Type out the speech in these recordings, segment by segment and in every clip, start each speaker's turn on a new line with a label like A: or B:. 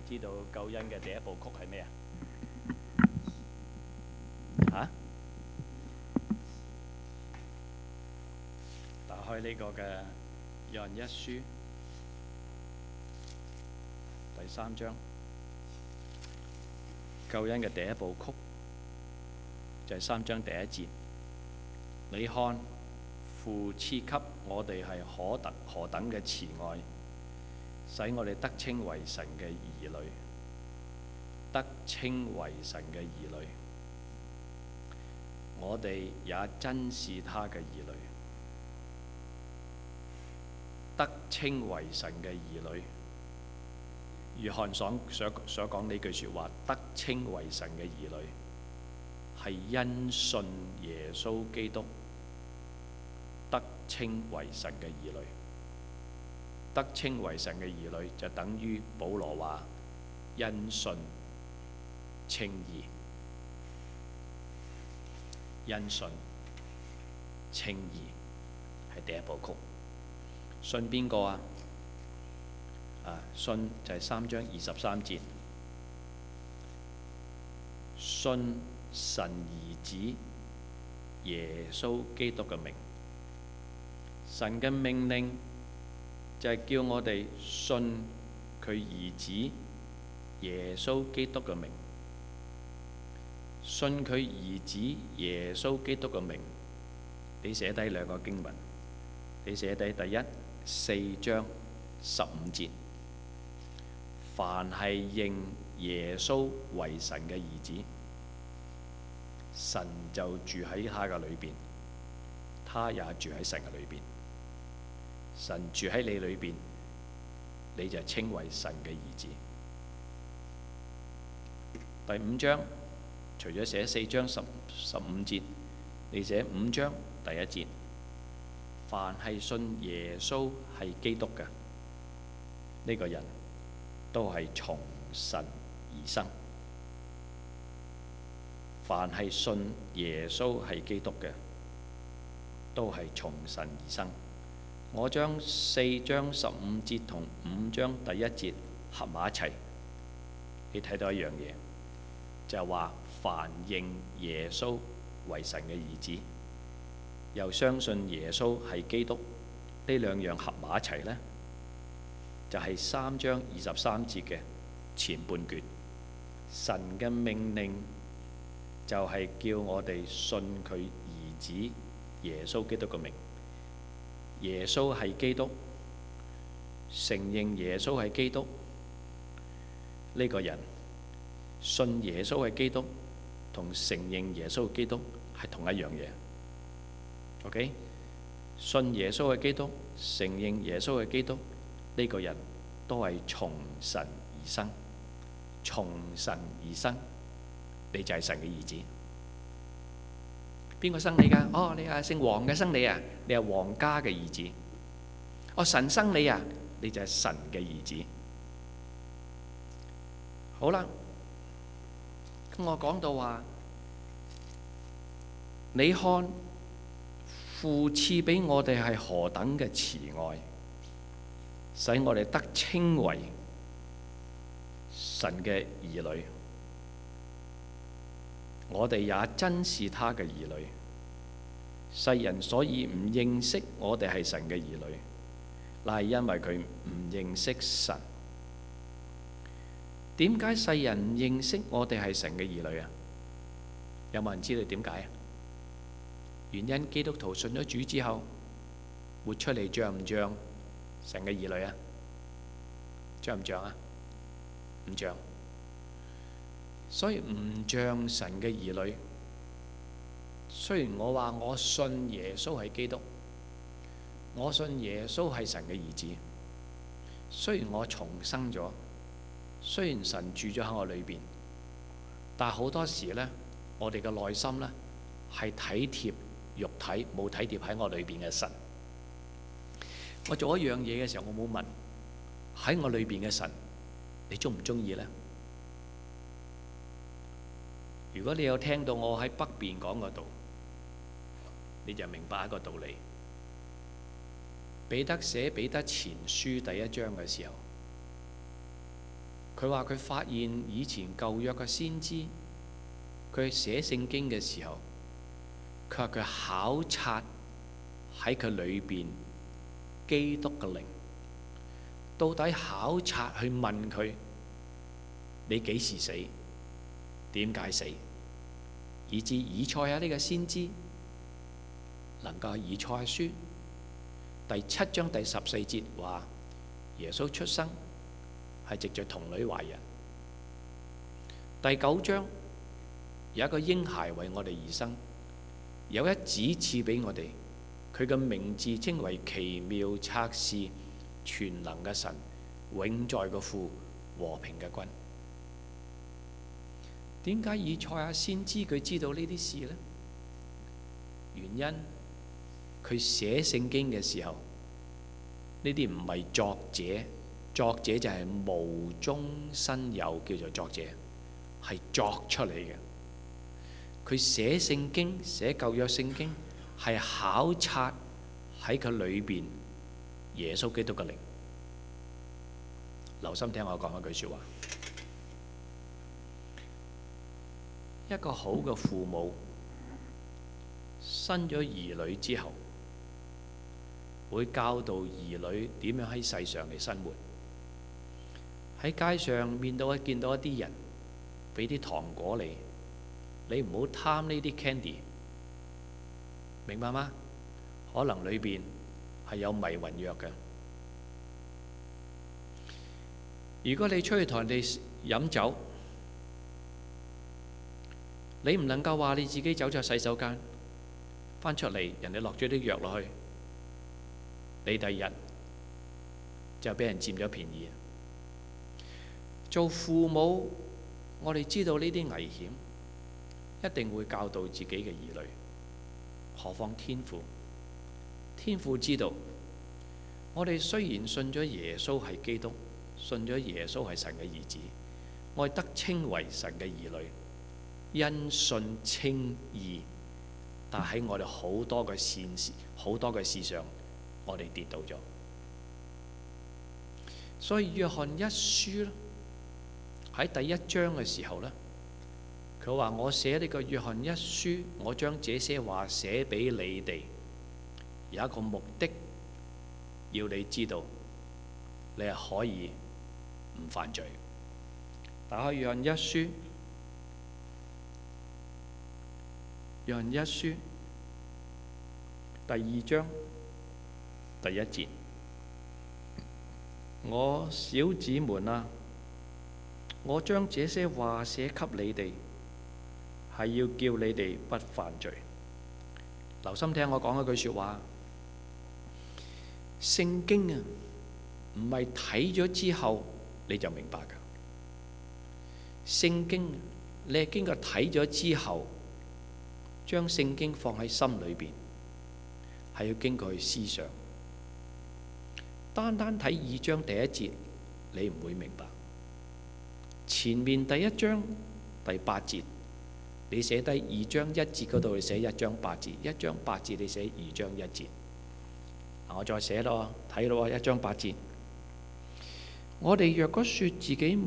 A: 知道救恩嘅第一部曲係咩啊？打開呢個嘅約翰一書第3章，救恩嘅第一部曲就係3章第1節。你看，父賜給我哋係何等嘅慈愛，使我哋得稱為神嘅兒女，得稱為神嘅兒女。我哋也真是他嘅兒女，得稱為神嘅兒女。約翰所講呢句説話，得稱為神嘅兒女，係因信耶穌基督得稱為神嘅兒女。得稱為神嘅兒女就等於保羅話因信稱義。因信稱義係第一部曲。信邊個啊？信就係3章23節，信神兒子耶穌基督嘅名。神嘅命令就係叫我哋信佢兒子耶穌基督嘅名。信佢兒子耶穌基督嘅名，你寫低2個經文，你寫低第4章15節，凡係認耶穌為神嘅兒子，神就住喺他嘅裏邊，他也住喺神嘅裏邊。神住喺你裏邊，你就稱為神嘅兒子。第5章除咗寫4章15節，你寫5章第1節，凡係信耶穌係基督嘅呢個人，都係從神而生。凡係信耶穌係基督嘅，都係從神而生。我將4章15節同5章第1節合埋一齊，你睇到一樣嘢，就係話凡認耶穌為神嘅兒子，又相信耶穌係基督，呢2樣合埋一齊呢，就係3章23節嘅前半段。神嘅命令就係叫我哋信佢兒子耶穌基督嘅名。耶穌係基督，承認耶穌係基督，呢個人信耶穌係基督同承認耶穌係基督係同一樣嘢。OK， 信耶穌係基督，承認耶穌係基督，呢個人都係從神而生。從神而生，你就係神嘅兒子。邊個生你㗎？哦，你係姓黃嘅生你啊，你係皇家嘅兒子。哦，神生你啊，你就係神嘅兒子。好啦，咁我講到話，你看父賜俾我哋係何等嘅慈愛，使我哋得稱為神嘅兒女。我哋也真是他嘅兒女。世人所以唔認識我哋係神嘅兒女，乃係因為佢唔認識神。點解世人唔認識我哋係神嘅兒女啊？有冇人知道點解啊？原因基督徒信咗主之後，活出嚟像唔像神嘅兒女啊？像唔像啊？唔像。所以唔像神嘅兒女。雖然我話我信耶穌係基督，我信耶穌係神嘅兒子，雖然我重生咗，雖然神住咗喺我裏邊，但係好多時呢，我哋嘅內心呢係體貼肉體，冇體貼喺我裏邊嘅神。我做一樣嘢嘅時候，我冇問喺我裏邊嘅神，你中唔中意呢？如果你有聽到我喺北邊講嗰度，你就明白一個道理。彼得寫彼得前書第1章嘅時候，佢佢話佢發現以前舊約嘅先知，佢寫聖經嘅時候，佢話佢考察喺佢裏邊基督嘅靈，到底考察去問佢：你幾時死？點解死？以至以賽亞呢個先知能夠喺以賽亞書第7章第14節話耶穌出生係藉着童女懷孕。第9章有一個嬰孩為我哋而生，有一子賜俾我哋，佢嘅名字稱為奇妙策士、全能嘅神、永在嘅父、和平嘅君。點解以賽亞先知佢知道呢啲事呢？原因佢寫聖經嘅時候，呢啲唔係作者，作者就係無中生有，叫做作者，係作出嚟嘅。佢寫聖經，寫舊約聖經，係考察喺佢裏邊耶穌基督嘅靈。留心聽我講一句説話。一個好嘅父母生咗兒女之後，會教導兒女點樣喺世上嚟生活。喺街上見到一啲人俾啲糖果你唔好貪呢啲 candy， 明白嗎？可能裏邊係有迷魂藥嘅。如果你出去同人哋飲酒，你唔能夠話你自己走咗洗手間，翻出嚟人哋落咗啲藥落去，你第二日就俾人佔咗便宜。做父母，我哋知道呢啲危險，一定會教導自己嘅兒女。何況天父？天父知道，我哋雖然信咗耶穌係基督，信咗耶穌係神嘅兒子，我哋得稱為神嘅兒女。因信稱義，但喺我哋好多嘅善事、好多嘅事上，我哋跌倒咗。所以約翰一書咧，喺第1章嘅時候呢，佢話：我寫呢個約翰一書，我將這些話寫俾你哋，有一個目的，要你知道，你係可以唔犯罪。打開約翰一書。約翰一書第2章第1節：我小子們啊，我將這些話寫給你哋，係要叫你哋不犯罪。留心聽我講一句説話，聖經啊，唔係睇咗之後你就明白㗎。聖經你係經過睇咗之後，將聖經放喺心裏邊，係要經過去思想。單單睇2章第1節，你唔會明白。前面第1章第8節，你寫低2章1節嗰度，你寫1章8節；1章8節你寫2章1節。我再寫咯，睇咯，1章8節。我哋若果說自己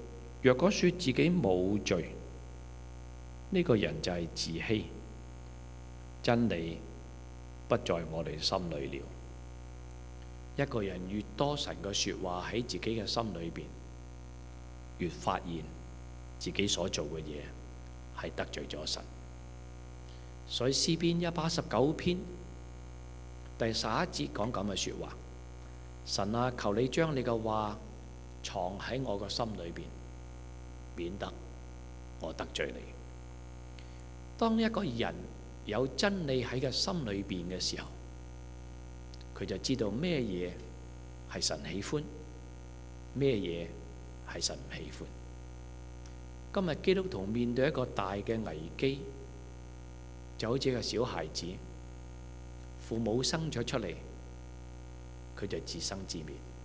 A: 冇罪，呢個人就係自欺。真理不在我哋心裏了。一個人越多神嘅説話喺自己嘅心裏邊，越發現自己所做嘅嘢係得罪咗神。所以詩篇119篇第11節講咁嘅説話：神啊，求你將你嘅話藏喺我個心裏邊，免得我得罪你。當一個人有真理喺個心裏邊嘅時候，佢就知道咩嘢係神喜歡，咩嘢係神唔喜歡。今日基督徒面對一個大嘅危機，就好似一個小孩子，父母生咗出嚟，佢就自生自滅，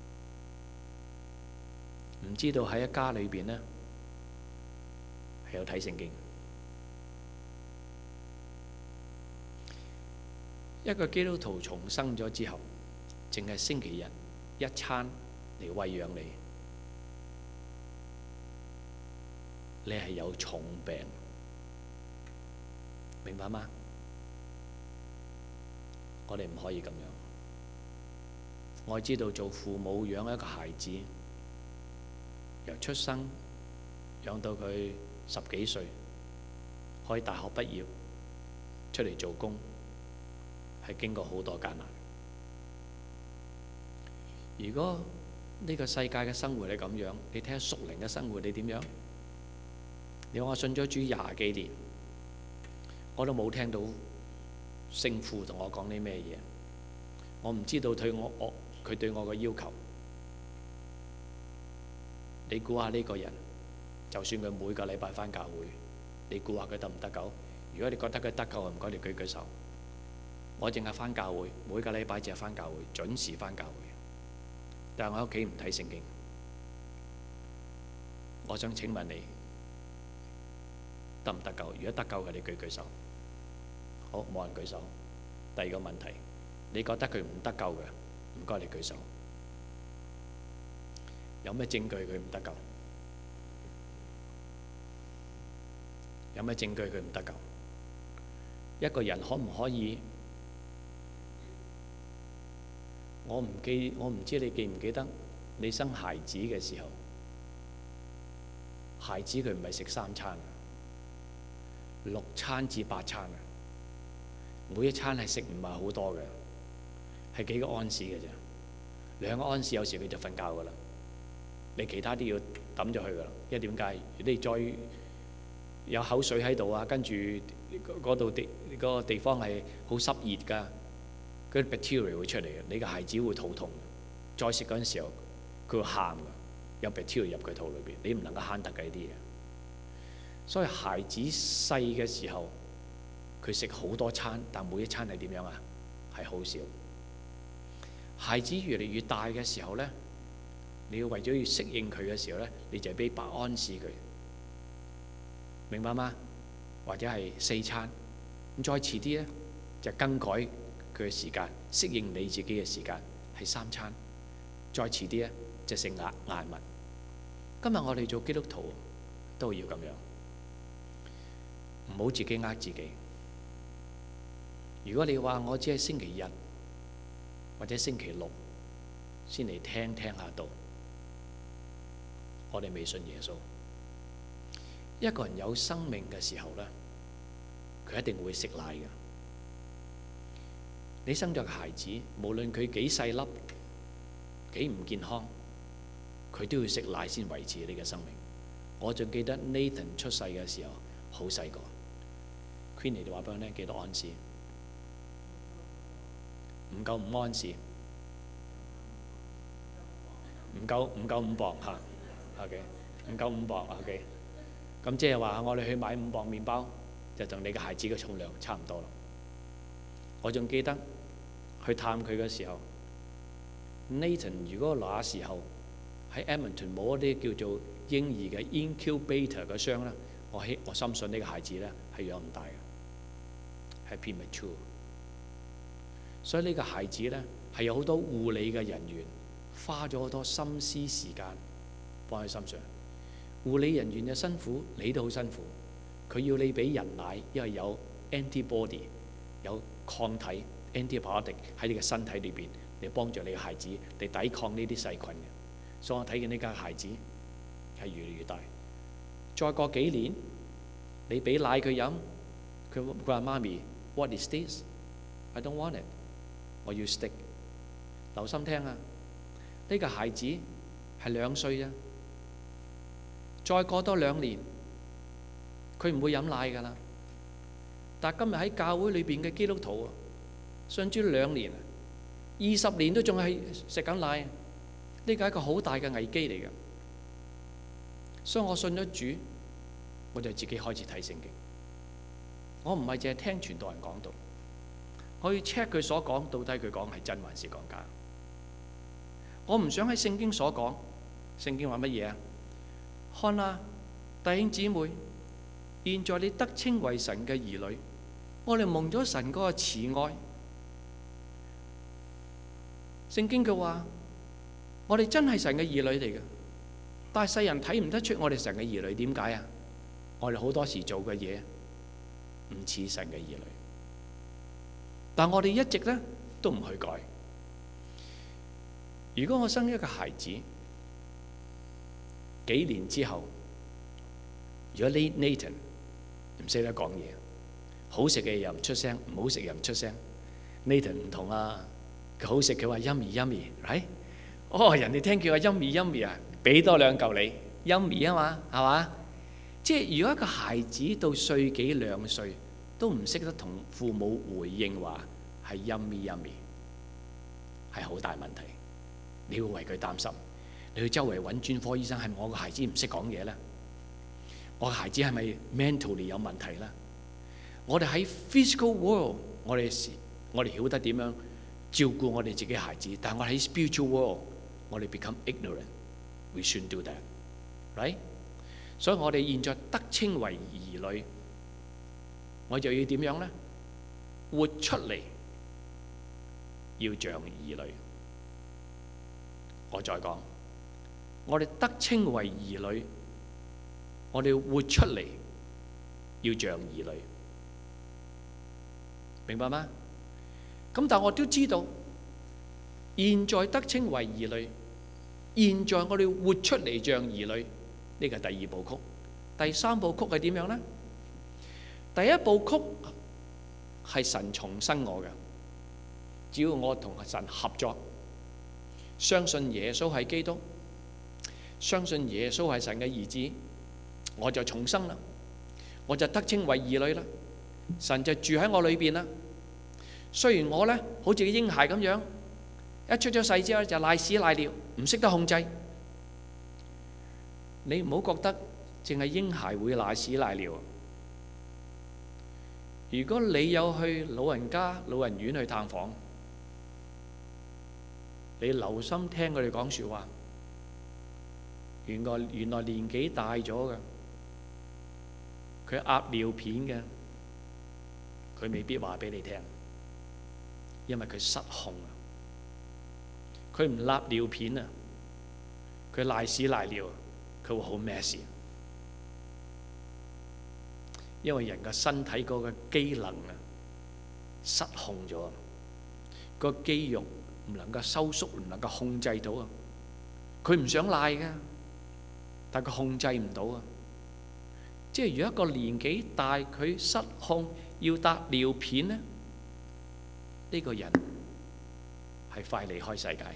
A: 唔知道喺一家裏邊呢，係有睇聖經。一個基督徒重生咗之後，淨係星期日一餐嚟餵養你， 你係有重病，明白嗎？我哋唔可以咁樣。我知道做父母養一個孩子，由出生養到佢10幾歲，可以大學畢業出嚟做工，係經過好多艱難。如果呢個世界嘅生活係咁樣，你睇下屬靈嘅生活你點樣？你話我信咗主20幾年，我都冇聽到聖父同我講啲咩嘢，我唔知道佢對我嘅要求。你估下呢個人，就算佢每個禮拜返教會，你估下佢得唔得救？如果你覺得佢得救，唔該你舉舉手。我淨係返教會，每個禮拜淨係返教會，準時返教會。但係我喺屋企唔睇聖經。我想請問你得唔得救？如果得救嘅，你舉舉手。好，冇人舉手。第二個問題，你覺得佢唔得救嘅，唔該你舉手。有咩證據佢唔得救？有咩證據佢唔得救？一個人可唔可以？我唔知你記唔記得你生孩子嘅時候，孩子佢唔係食3餐，6餐至8餐啊！每一餐係食唔係好多嘅，係幾個安士嘅啫，2個安士有時佢就瞓覺噶啦。你其他啲要抌咗佢噶啦，因為點解？你再有口水喺度啊，跟住嗰個地方係好濕熱㗎，嗰啲 bacteria 會出嚟嘅，你個孩子會肚痛。再食嗰陣時候，佢會喊㗎，有 bacteria 入佢肚裏邊，你唔能夠慳得嘅呢啲嘢。所以孩子細嘅時候，佢食好多餐，但每一餐係點樣啊？係好少。孩子越嚟越大嘅時候呢，你要為咗要適應佢嘅時候呢，你就俾8安士佢，明白嗎？或者係4餐，咁再遲啲呢，就更改佢嘅時間，適應你自己嘅時間係3餐，再遲啲呢，就食晏物。今日我哋做基督徒都要咁樣，唔好自己呃自己。如果你話我只係星期日或者星期六先嚟聽下道，我哋未信耶穌。一個人有生命嘅時候呢，佢一定會食奶嘅。你生咗個孩子，無論佢幾細粒、幾唔健康，佢都要食奶先維持你嘅生命。我仲記得 Nathan 出世嘅時候好細個 ，Queenie 就話俾我聽幾多安士，唔夠5安士，唔夠5磅嚇。OK， 唔夠5磅 OK。咁即係話我哋去買5磅麵包，就同你嘅孩子嘅重量差唔多啦。我仲記得去探佢嘅時候 ，Nathan 如果那時候喺 Edmonton 冇一啲叫做嬰兒嘅 incubator 嘅箱咧，我深信呢個孩子咧係養唔大嘅，係 premature。所以呢個孩子咧係有好多護理嘅人員花咗好多心思時間放喺心上。護理人員嘅辛苦，你都好辛苦。佢要你俾人奶，因為有 antibody 有抗體 antibiotic 喺你嘅身體裏邊，嚟幫助你嘅孩子嚟抵抗呢啲細菌嘅。所以我睇見呢家孩子係越嚟越大。再過幾年，你俾奶佢飲，佢話媽咪 ，What is this? I don't want it。我要 stick。留心聽啊！呢個孩子係2歲啊。再過多2年，佢唔會飲奶㗎啦。但係今日喺教會裏邊嘅基督徒啊，信主2年、20年都仲係食緊奶，呢個係一個好大嘅危機嚟嘅。所以我信咗主，我就自己開始睇聖經。我唔係淨係聽傳道人講道，我要 check 佢所講到底佢講係真還是講假。我唔想喺聖經所講，聖經話乜嘢啊？看啊，弟兄姊妹，現在你得稱為神嘅兒女，我哋蒙咗神嗰個慈愛。聖經佢話，我哋真係神嘅兒女嚟嘅，但係世人睇唔得出我哋神嘅兒女，點解啊？ 我哋好多時做嘅嘢唔似神嘅兒女，但我哋一直咧都唔去改。如果我生一個孩子，幾年之後，如果Nathan 唔識得講嘢，好食嘅又唔出聲，唔好食又唔出聲。Nathan 唔同啊，佢好食佢話 yummy yummy，right？ 哦，人哋聽叫話 yummy yummy 啊，俾多兩嚿你 yummy 啊嘛，係嘛？即係如果一個孩子到歲幾兩歲都唔識得同父母回應話係 yummy yummy， 係好大問題。你要為佢擔心，你去周圍揾專科醫生，係咪我個孩子唔識講嘢呢？我個孩子係咪 mentally 有問題呢？我哋喺 physical world， 我哋曉得點樣照顧我哋自己孩子，但係我喺 spiritual world， 我哋 become ignorant。We shouldn't do that，right？ 所以我哋現在得稱為兒女，我就要點樣呢？活出嚟，要像兒女。我再講，我哋得稱為兒女，我哋活出嚟要像兒女，明白嗎？咁但我都知道，現在得稱為兒女，現在我哋活出嚟像兒女，呢個係第二部曲。第三部曲係點樣呢？第一部曲係神重生我嘅，只要我同神合作，相信耶穌係基督，相信耶穌係神嘅兒子，我就重生啦，我就得稱為兒女啦。神就住喺我裏邊啦。雖然我呢好似個嬰孩咁樣，一出咗世之後就賴屎賴尿，唔識得控制。你唔好覺得淨係嬰孩會賴屎賴尿。如果你有去老人家、老人院去探訪，你留心聽佢哋講説話，原來年紀大咗嘅，佢壓尿片嘅，佢未必話俾你聽，因為佢失控啊！佢唔揦尿片啊，佢賴屎賴尿，佢會好 messy。因為人嘅身體嗰個機能啊失控咗，個肌肉唔能夠收縮，唔能夠控制到啊！佢唔想賴嘅，但佢控制唔到啊！即係如果一個年紀大，佢失控要搭尿片呢，呢個人係快離開世界，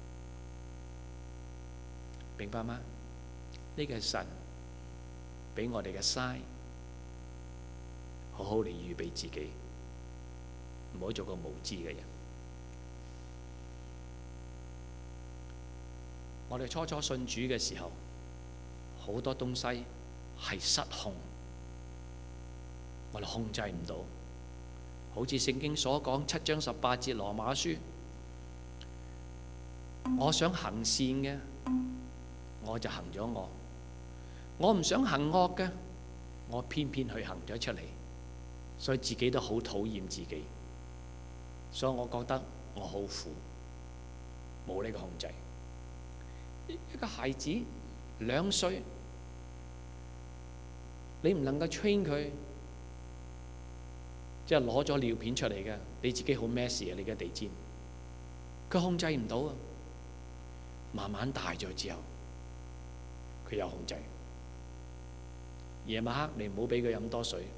A: 明白嗎？呢個係神俾我哋嘅 sign， 好好嚟預備自己，唔好做個無知嘅人。我哋初初信主嘅時候，好多東西係失控，我哋控制唔到。好似聖經所講7章18節羅馬書，我想行善嘅，我就行咗惡；我唔想行惡嘅，我偏偏去行咗出嚟，所以自己都好討厭自己。所以我覺得我好苦，冇呢個控制。一個孩子2歲，你唔能夠 train 佢，即係攞咗尿片出嚟嘅，你自己好 messy 啊！你嘅地氈，佢控制唔到啊。慢慢大咗之後，佢有控制。夜晚黑你唔好俾佢飲多水，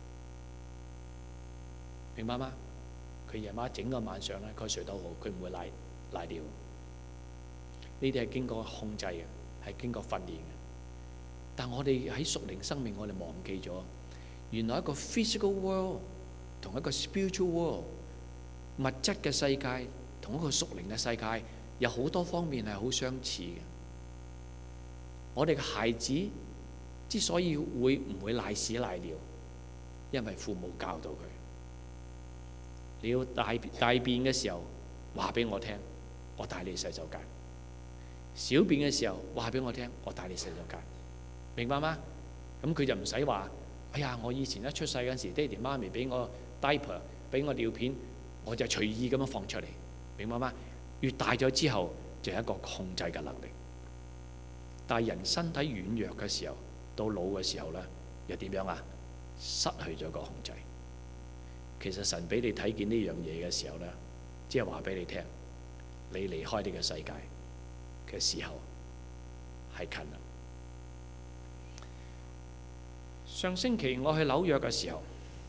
A: 明白嗎？佢夜晚整個晚上咧，佢睡得好，佢唔會賴尿。呢啲係經過控制嘅，係經過訓練嘅。但我哋喺屬靈生命，我哋忘記咗，原來一個 physical world 同一個 spiritual world， 物質嘅世界同一個屬靈嘅世界，有好多方面係好相似嘅。我哋嘅孩子之所以會唔會賴屎賴尿，因為父母教導佢。你要大便嘅時候，話俾我聽，我帶你去洗手間。小便嘅時候，話俾我聽，我帶你洗手間，明白嗎？咁佢就唔使話，哎呀，我以前一出世嗰陣時，爹哋媽咪俾我 diaper， 俾我尿片，我就隨意咁樣放出嚟，明白嗎？越大咗之後，就係一個控制嘅能力。但係人身體軟弱嘅時候，到老嘅時候咧， 又點樣啊？失去咗個控制。其實神俾你睇見呢樣嘢嘅時候呢，即係話俾你聽，你離開呢個世界嘅時候係近啦。上星期我去紐約嘅時候，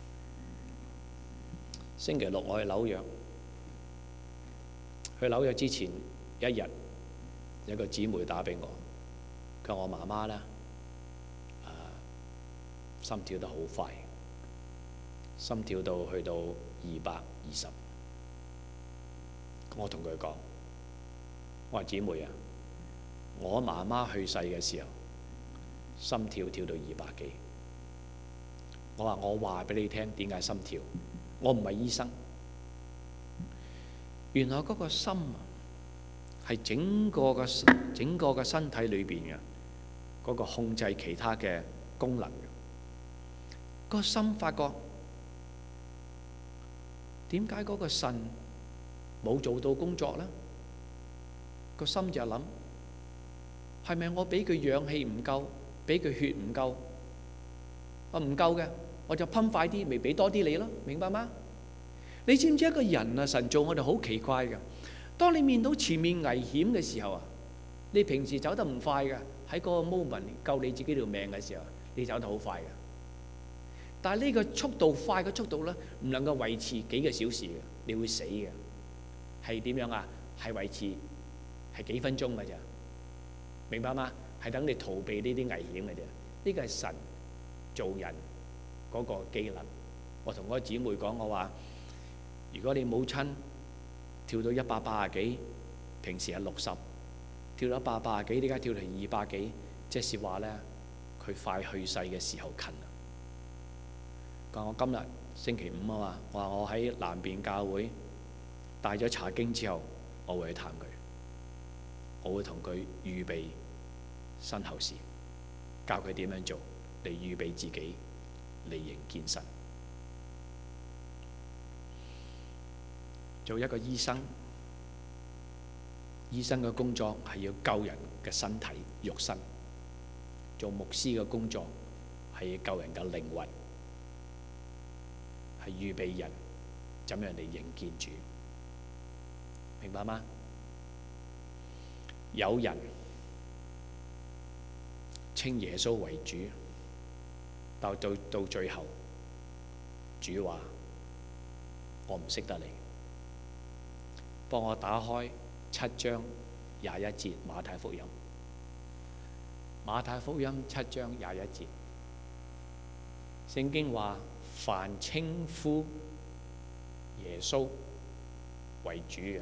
A: 星期六我去紐約。去紐約之前一日，有個姊妹打俾我，佢話我媽媽呢，心跳得好快，心跳到去到220。我同佢講，我話姊妹啊，我媽媽去世嘅時候，心跳跳到200幾。我話我話俾你聽點解心跳，我唔係醫生。原來嗰個心係整個嘅身體裏邊嘅嗰個控制其他嘅功能嘅。個心發覺點解嗰個腎冇做到工作呢？個心就諗，係咪我俾佢氧氣唔夠，俾佢血唔夠？唔夠嘅，我就噴快啲，咪俾多啲你咯，明白嗎？你知唔知一個人啊，神造我哋好奇怪嘅。當你面到前面危險嘅時候啊，你平時走得唔快嘅，喺嗰個 moment 救你自己條命嘅時候，你走得好快嘅。但係呢個速度快嘅速度咧，唔能夠維持幾個小時嘅，你會死嘅。係點樣啊？係維持係幾分鐘嘅咋，明白嗎？係等你逃避呢啲危險嘅啫。呢個係神做人嗰個機能。我同嗰個姊妹講，我話：如果你母親跳到180幾，平時係60，跳到180幾，點解跳到200幾？即係話咧，佢快去世嘅時候近啦。講我今日星期5啊嘛，我話我喺南邊教會帶咗查經之後，我會去探佢，我會同佢預備身後事，教佢點樣做嚟預備自己嚟迎見神。做一個醫生，醫生嘅工作係要救人嘅身體肉身；做牧師嘅工作係要救人嘅靈魂，係預備人怎樣嚟迎見主，明白嗎？有人稱耶穌為主，到最後，主話：我唔識得你。幫我打開7章21節馬太福音。馬太福音7章21節，聖經話：凡稱呼耶穌為主嘅，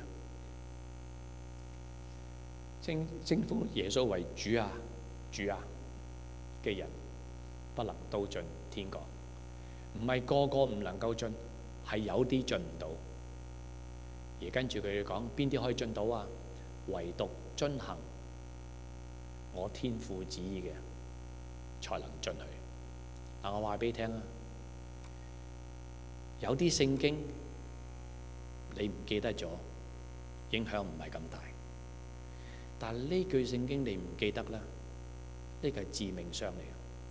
A: 稱呼耶穌為主啊嘅人，不能都進天國。唔係個個唔能夠進，係有啲進唔到。而跟住佢哋講邊啲可以進到啊？唯獨遵行我天父旨意嘅，才能進去。嗱，我話俾你聽啊，有啲聖經你唔記得咗，影響唔係咁大。但係呢句聖經你唔記得啦，呢個係致命傷嚟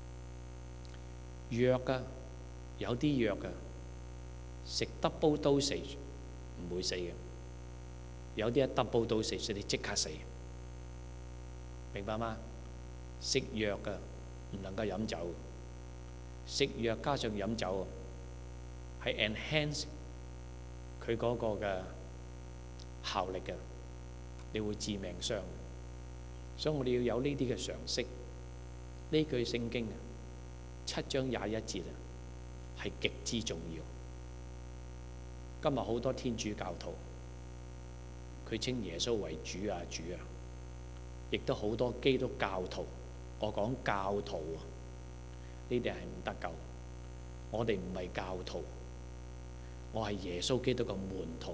A: 嘅。藥㗎，有啲藥㗎，食 double dosage 唔會死嘅，有啲一 double dosage你即刻死，明白嗎？食藥嘅唔能夠飲酒，食藥加上飲酒係 enhance 佢嗰個嘅效力嘅，你會致命傷。所以我哋要有呢啲嘅常識。呢句聖經7章21節啊，係極之重要。今日好多天主教徒，佢稱耶穌為主啊，亦都好多基督教徒。我講教徒啊，呢啲係唔得救。我哋唔係教徒，我係耶穌基督嘅門徒。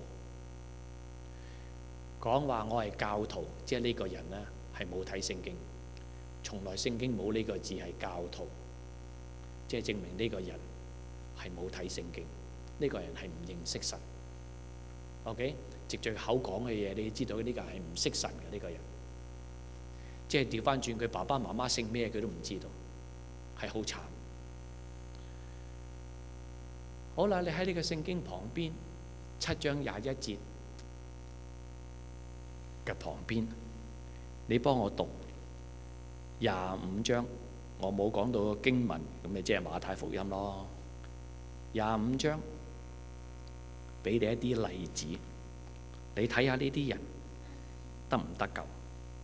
A: 講話我係教徒，即係呢個人呢係冇睇聖經，從來聖經冇呢個字係教徒，即係證明呢個人係冇睇聖經。呢個人係唔認識神。OK， 藉著口講嘅嘢，你知道呢個係唔識神嘅呢個人。即係調翻轉，佢爸爸媽媽姓咩佢都唔知道，係好慘。 好啦，你喺呢個聖經旁邊7章21節嘅旁邊，你幫我讀25章。我冇講到經文，咁咪即係馬太福音咯。25章俾你一啲例子，你睇下呢啲人得唔得救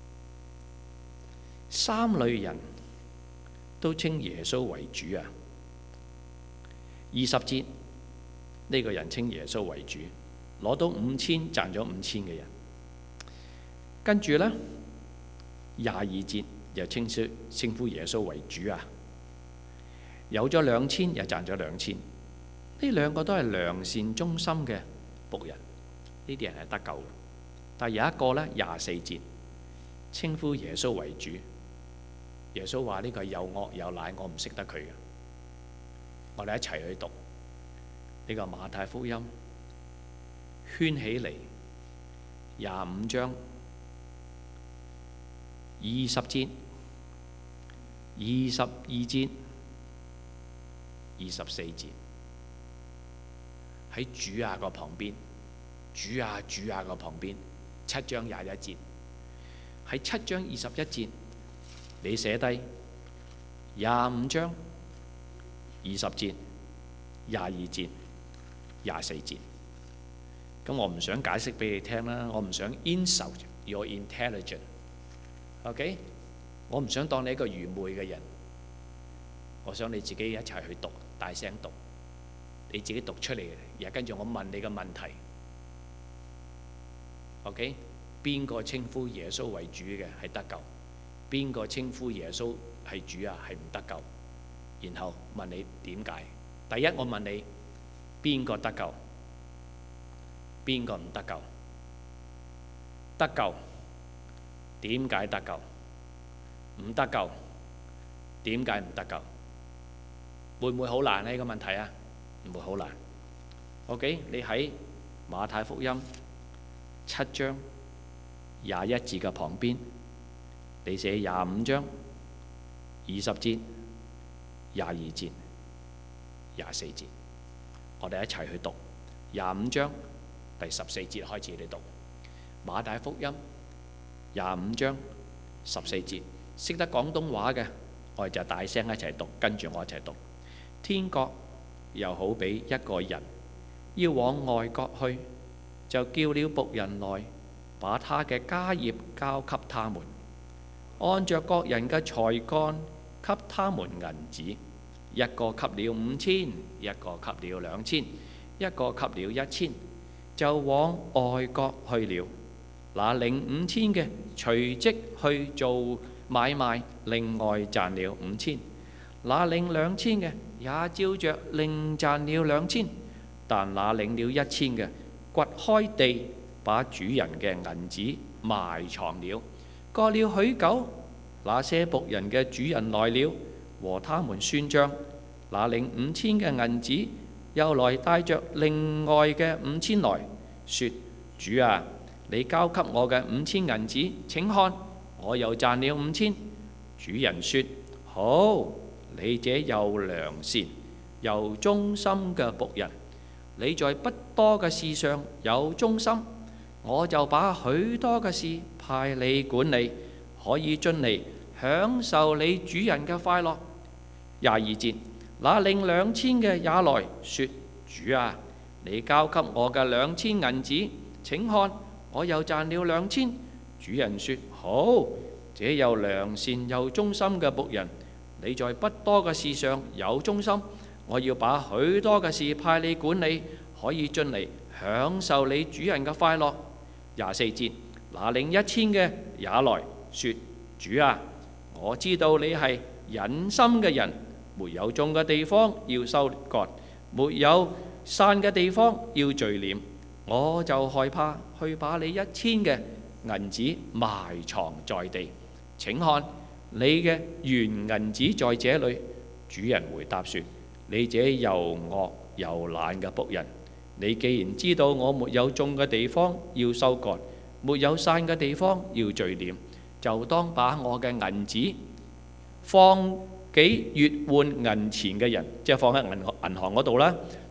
A: ？3類人都稱耶穌為主啊。20節呢個人稱耶穌為主，攞到5000，賺咗5000嘅人。跟住呢22節又稱呼耶穌為主啊，有咗2000又賺咗2000。呢兩個都係良善忠心嘅僕人，呢啲人係得救嘅。但係有一個呢24節稱呼耶穌為主，耶穌話呢個係又惡又懶，我唔識得佢嘅。我哋一齊去讀呢個馬太福音，圈起嚟25章20節、22節、24節，喺主啊個旁邊，主啊主啊個旁邊，7章21節，喺7章21節，你寫低25章20節、22節、24節。咁我唔想解釋俾你聽啦，我唔想 insult your intelligence。OK， 我唔想當你一個愚昧嘅人，我想你自己一齊去讀，大聲讀，你自己讀出嚟，然後跟住我問你個問題。OK， 邊個稱呼耶穌為主嘅係得救？邊個稱呼耶穌係主啊係唔得救？然後問你點解？第一，我問你邊個得救？邊個唔得救？得救點解得救？唔得救點解唔得救？會唔會好難呢個問題啊？唔會好難。OK， 你喺馬太福音7章21節嘅旁邊，你寫25章20節、22節、24節，我哋一齊去讀25章第14節開始，你讀馬太福音25章14節。識得廣東話嘅，我哋就大聲一齊讀，跟住我一齊讀。天國又好比一個人要往外國去，就叫了僕人來，把他嘅家業交給他們，按着各人嘅才幹給他們銀子，一個給了5000，一個給了2000，一個給了1000，就往外國去了。那領5000嘅隨即去做買賣，另外賺了5000。那領2000嘅也照着另賺了2000。但那領了1000嘅掘開地，把主人嘅銀子埋藏了。過了許久，那些僕人嘅主人來了，和他們算賬。那領5000嘅銀子又來帶着另外嘅5000來，說：主啊，你交給我嘅5000銀子，請看，我又賺了5000。主人說：好，你這又良善又忠心嘅僕人，你在不多嘅事上有忠心，我就把許多嘅事派你管理，可以進嚟享受你主人嘅快樂。22節，那領2000嘅也來說：主啊，你交給我嘅2000銀子，請看，我又賺了2000。主人說：好，這又良善又忠心嘅僕人，你在不多嘅事上有忠心，我要把許多嘅事派你管理，可以進嚟享受你主人嘅快樂。24節，那領1000嘅也來說：主啊，我知道你係忍心嘅人，沒有種嘅地方要收割，沒有散嘅地方要聚斂，我就害怕去把你1000嘅銀子埋藏在地。請看，你嘅原銀子在這裏。主人回答說：你這又惡又懶嘅僕人，你既然知道我沒有種嘅地方要收割，沒有散嘅地方要聚斂，就當把我嘅銀子放幾月換銀錢嘅人，即係放喺銀行嗰度啦，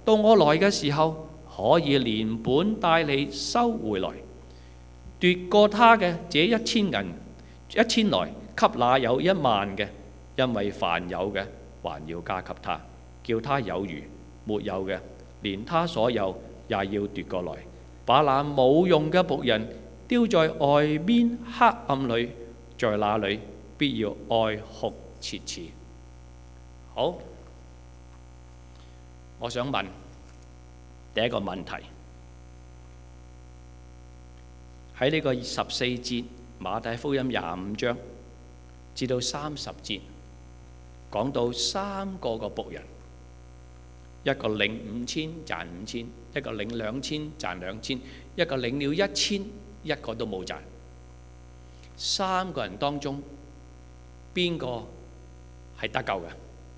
A: 到我來嘅時候，可以連本帶利收回來。奪過他嘅這1,000來，給那有1萬嘅，因為凡有嘅還要加給他，叫他有餘；沒有嘅，連他所有也要奪過來，把那冇用嘅僕人丟在外邊黑暗裏，在那裏必要哀哭切齒。好，我想問第一個問題，喺呢個14節馬太福音25章至到30節，講到3個僕人，一個領5,000賺5,000，一個領2,000賺2,000，一個領了1,000，一個都冇賺。3個人當中，邊個係得救嘅？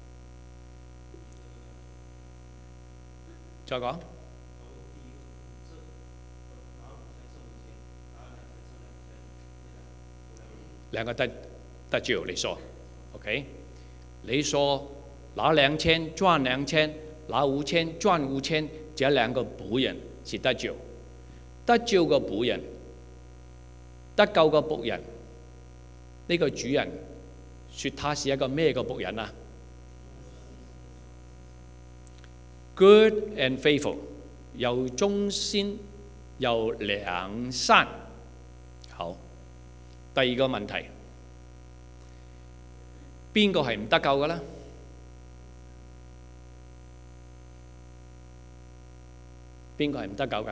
A: 再講，兩個得救，你說 ，OK？ 你說拿2,000賺2,000，拿5,000賺5,000，這2個僕人是得救。得救嘅僕人，得救嘅僕人，呢個主人說他是一個咩嘅僕人啊？Good and faithful， 又忠心又良善。好，第二個問題，邊個係唔得救嘅呢？邊個係唔得救㗎？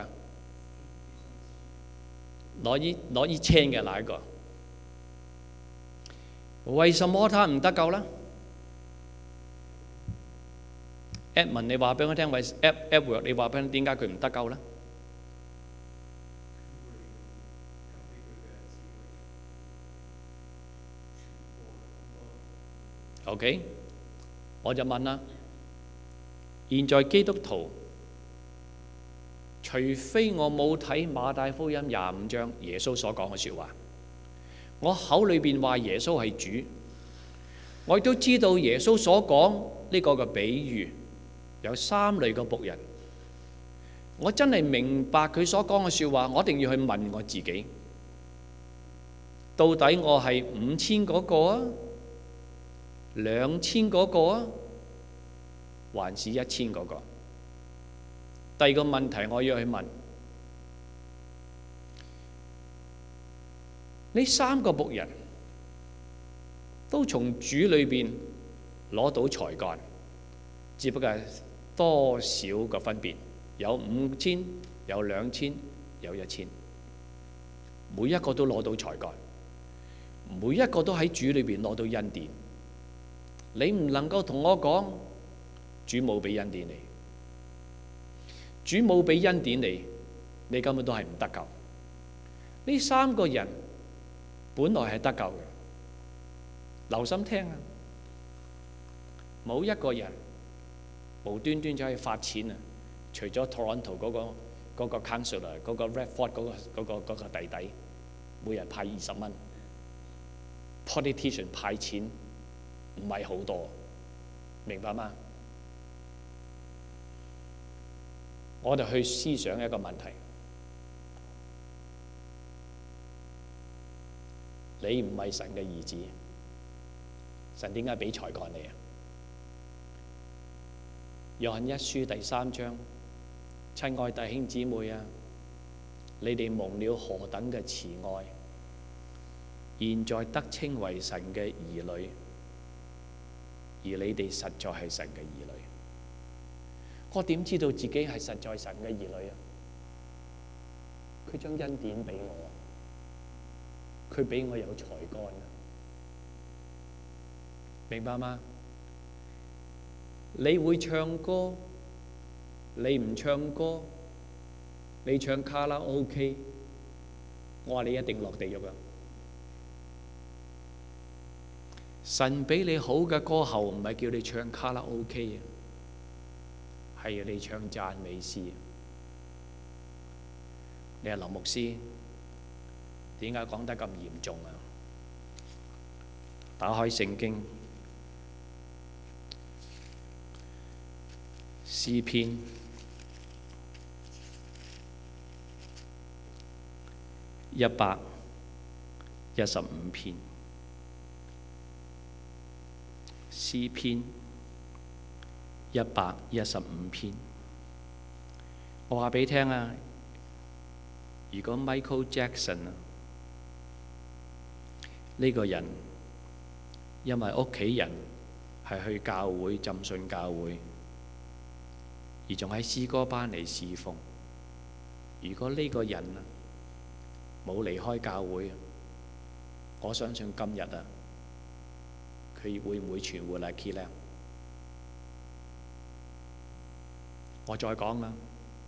A: 攞1,000嘅那一個？為什麼他唔得救呢？Edmund， 你話俾我聽，Edward， 你話俾我聽，點解佢唔得救呢？OK， 我就問啦，現在基督徒，除非我冇睇馬太福音25章耶穌所講嘅説話，我口裏邊話耶穌係主，我亦都知道耶穌所講呢個嘅比喻有3類嘅僕人。我真係明白佢所講嘅説話，我一定要去問我自己，到底我係5,000嗰個啊，2,000嗰個啊，還是1,000嗰個？第二個問題我要去問，呢3個僕人都從主裏邊攞到才幹，只不過係多少個分別，有5,000，有2,000，有1,000，每一個都攞到才幹，每一個都喺主裏邊攞到恩典。你唔能夠同我講主冇俾恩典你，主冇俾恩典你，你根本都係唔得救。呢3個人本來係得救嘅，留心聽啊！冇一個人無端端就可以發錢啊！除咗 Toronto 嗰個 councillor 嗰個 Redford 嗰個弟弟，每人派20蚊 ，politician 派錢唔係好多，明白嗎？我哋去思想一個問題：你唔係神嘅兒子，神點解俾才幹你啊？約翰一書第3章，親愛弟兄姊妹啊，你哋蒙了何等嘅慈愛，現在得稱為神嘅兒女，而你哋實在係神嘅兒女。我點知道自己係實在神嘅兒女啊？佢將恩典俾我，佢俾我有才幹啊，明白嗎？你會唱歌，你唔唱歌，你唱卡拉 OK， 我話你一定落地獄啊！神俾你好嘅歌喉，唔係叫你唱卡拉 OK 啊，係要你唱讚美詩。你係林牧師，點解講得咁嚴重啊？打開聖經，詩篇 115篇，詩篇115篇。我話俾你聽啊，如果 Michael Jackson 呢個人因為屋企人係去教會浸信教會，而仲喺詩歌班嚟侍奉，如果呢個人冇離開教會，我相信今日佢會唔會存活啊 Key 呢？我再講啦，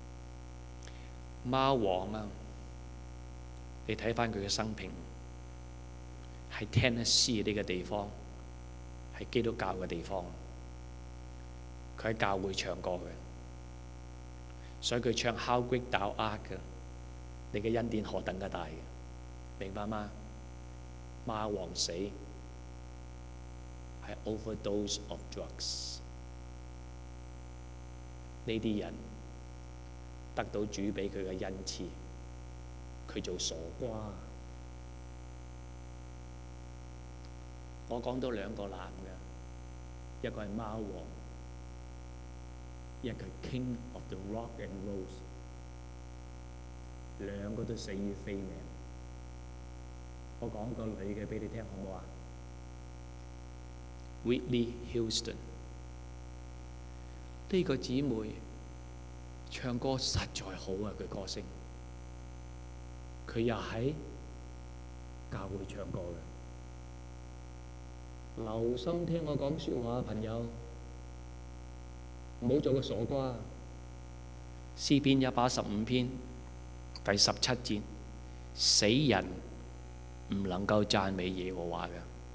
A: 貓王你睇返佢嘅生平，喺 Tennessee 呢個地方，係基督教嘅地方，佢喺教會唱歌嘅，所以佢唱 How Great Thou Art 嘅，你嘅恩典何等嘅大嘅，明白嗎？貓王死係 overdose of drugs， 呢啲人得到主俾佢嘅恩賜，佢做傻瓜。我講到兩個男嘅，一個係貓王，一個係 King of the Rock and Rolls， 兩個都死於非命。我講個女嘅俾你聽好唔好啊？ Whitney Houston 呢個姊妹唱歌實在好啊，佢歌聲，佢又喺教會唱歌嘅。留心聽我講説話，朋友，唔好做個傻瓜。詩篇115篇第17節，死人唔能夠讚美耶和華嘅，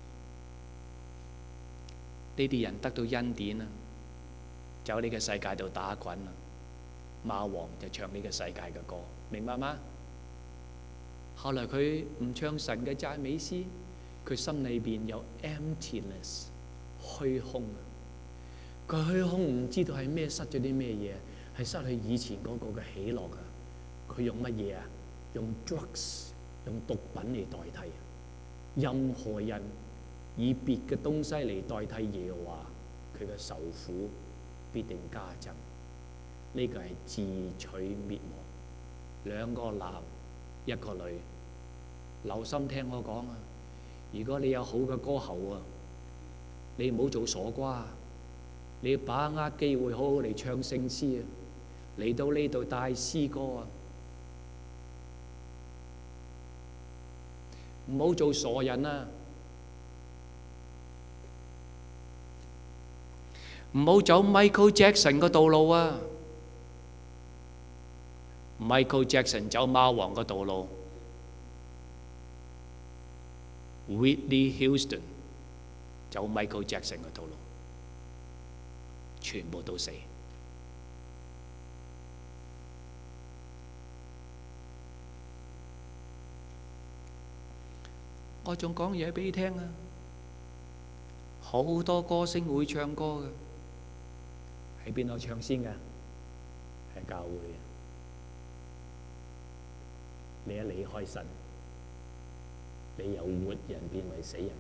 A: 呢啲人得到恩典啊，走呢個世界度打滾啊。貓王就唱呢個世界嘅歌，明白嗎？後來佢唔唱神嘅讚美詩，佢心裏邊有 emptiness 虛空啊！佢虛空唔知道係咩，失咗啲咩嘢，係失去以前嗰個嘅喜樂啊！佢用乜嘢啊？用 drugs， 用毒品嚟代替。任何人以別嘅東西嚟代替耶和華，佢嘅受苦必定加增。呢個係自取滅亡。兩個男一個女，留心聽我講啊！如果你有好嘅歌喉啊，你唔好做傻瓜，你要把握機會好好嚟唱聖詩啊！嚟到呢度帶詩歌啊，唔好做傻人啊！唔好走 Michael Jackson 個道路啊！ Michael Jackson 走貓王個道路。Whitney Houston 走 Michael Jackson 嘅道路，全部都死。我仲講嘢俾你聽啊！好多歌星會唱歌嘅，喺邊度唱先㗎？喺教會啊！你一離開神，你由活人變為死人。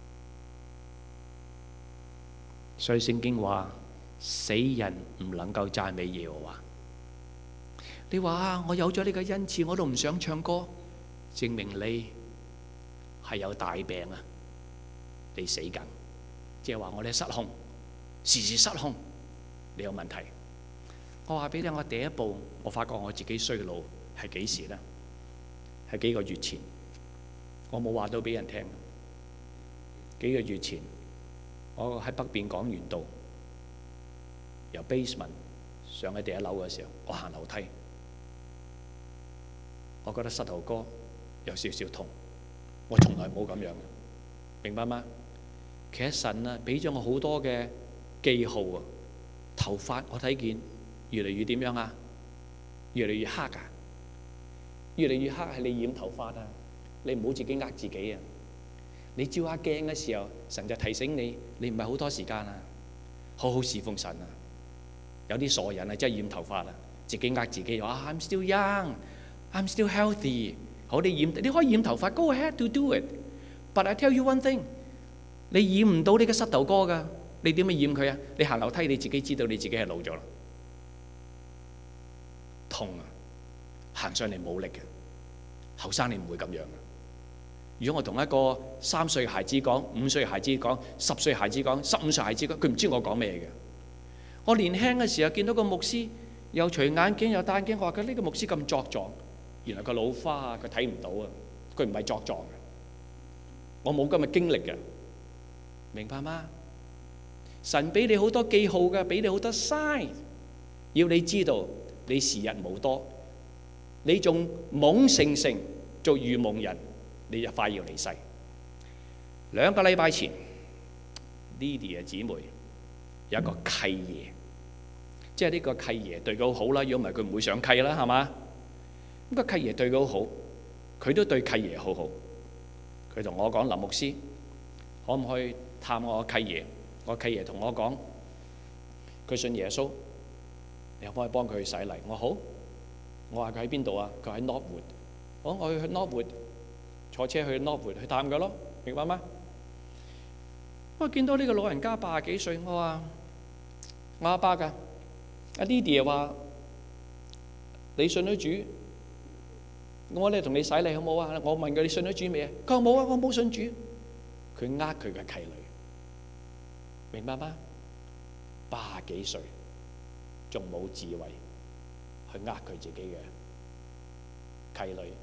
A: 所以聖經話：死人唔能夠讚美耶和華。你話啊，我有咗呢個恩賜，我都唔想唱歌，證明你係有大病啊！你死緊，即係話我哋失控，時時失控，你有問題。我話俾你聽，我第一步，我發覺我自己衰老係幾時呢？係幾個月前。我冇話到俾人聽。幾個月前，我喺北邊講完道，由 basement 上去第一樓嘅時候，我行樓梯，我覺得膝頭哥有少少痛。我從來冇咁樣嘅，明白嗎？其實神啊，俾咗我好多嘅記號啊。頭髮我睇見越嚟越點樣啊？越嚟越黑啊！越嚟越黑係你染頭髮啊！你唔好自己呃自己啊！你照下鏡嘅時候，神就提醒你，你唔係好多時間啊，好好侍奉神啊！有啲傻人啊，真係染頭髮啊，自己呃自己話 I'm still young, I'm still healthy， 好，你可以染頭髮，go ahead to do it。But I tell you one thing，你染唔到你嘅膝頭哥㗎，你點樣染佢啊？你行樓梯你自己知道你自己係老咗啦，痛啊！行上嚟冇力嘅，後生你唔會咁樣嘅。如果我同一個3歲孩子講、5歲孩子講、10歲孩子講、15歲孩子講，佢唔知我講咩嘅。我年輕嘅時候見到個牧師又除眼鏡又戴眼鏡，我話佢呢個牧師咁作狀，原來佢老花啊，佢睇唔到啊，佢唔係作狀嘅。我冇咁嘅經歷嘅，明白嗎？神俾你好多記號嘅，俾你好多 sign， 要你知道你時日無多，你仲懵盛盛做愚蒙人，你就快要離世。2個禮拜前 ，Lydia 姊妹有一個契爺，即係呢個契爺對佢好啦，如果唔係佢唔會上契啦，係嘛？咁個契爺對佢好，佢都對契爺好好。佢同我講：林牧師，可唔可以探我契爺？我契爺同我講，佢信耶穌，你可唔可以幫佢去洗禮？我好。我話佢喺邊度啊？佢喺 Northwood。好，我去 Northwood， 坐車去 Northwood 去探佢咯，明白嗎？我見到呢個老人家80幾歲，我話我阿爸㗎，阿 Lydia 話你信咗主。我咧同你洗禮好冇啊？我問佢你信咗主未啊？佢話冇啊，我冇信主。佢呃佢嘅契女，明白嗎？80幾歲仲冇智慧去呃佢自己嘅契女，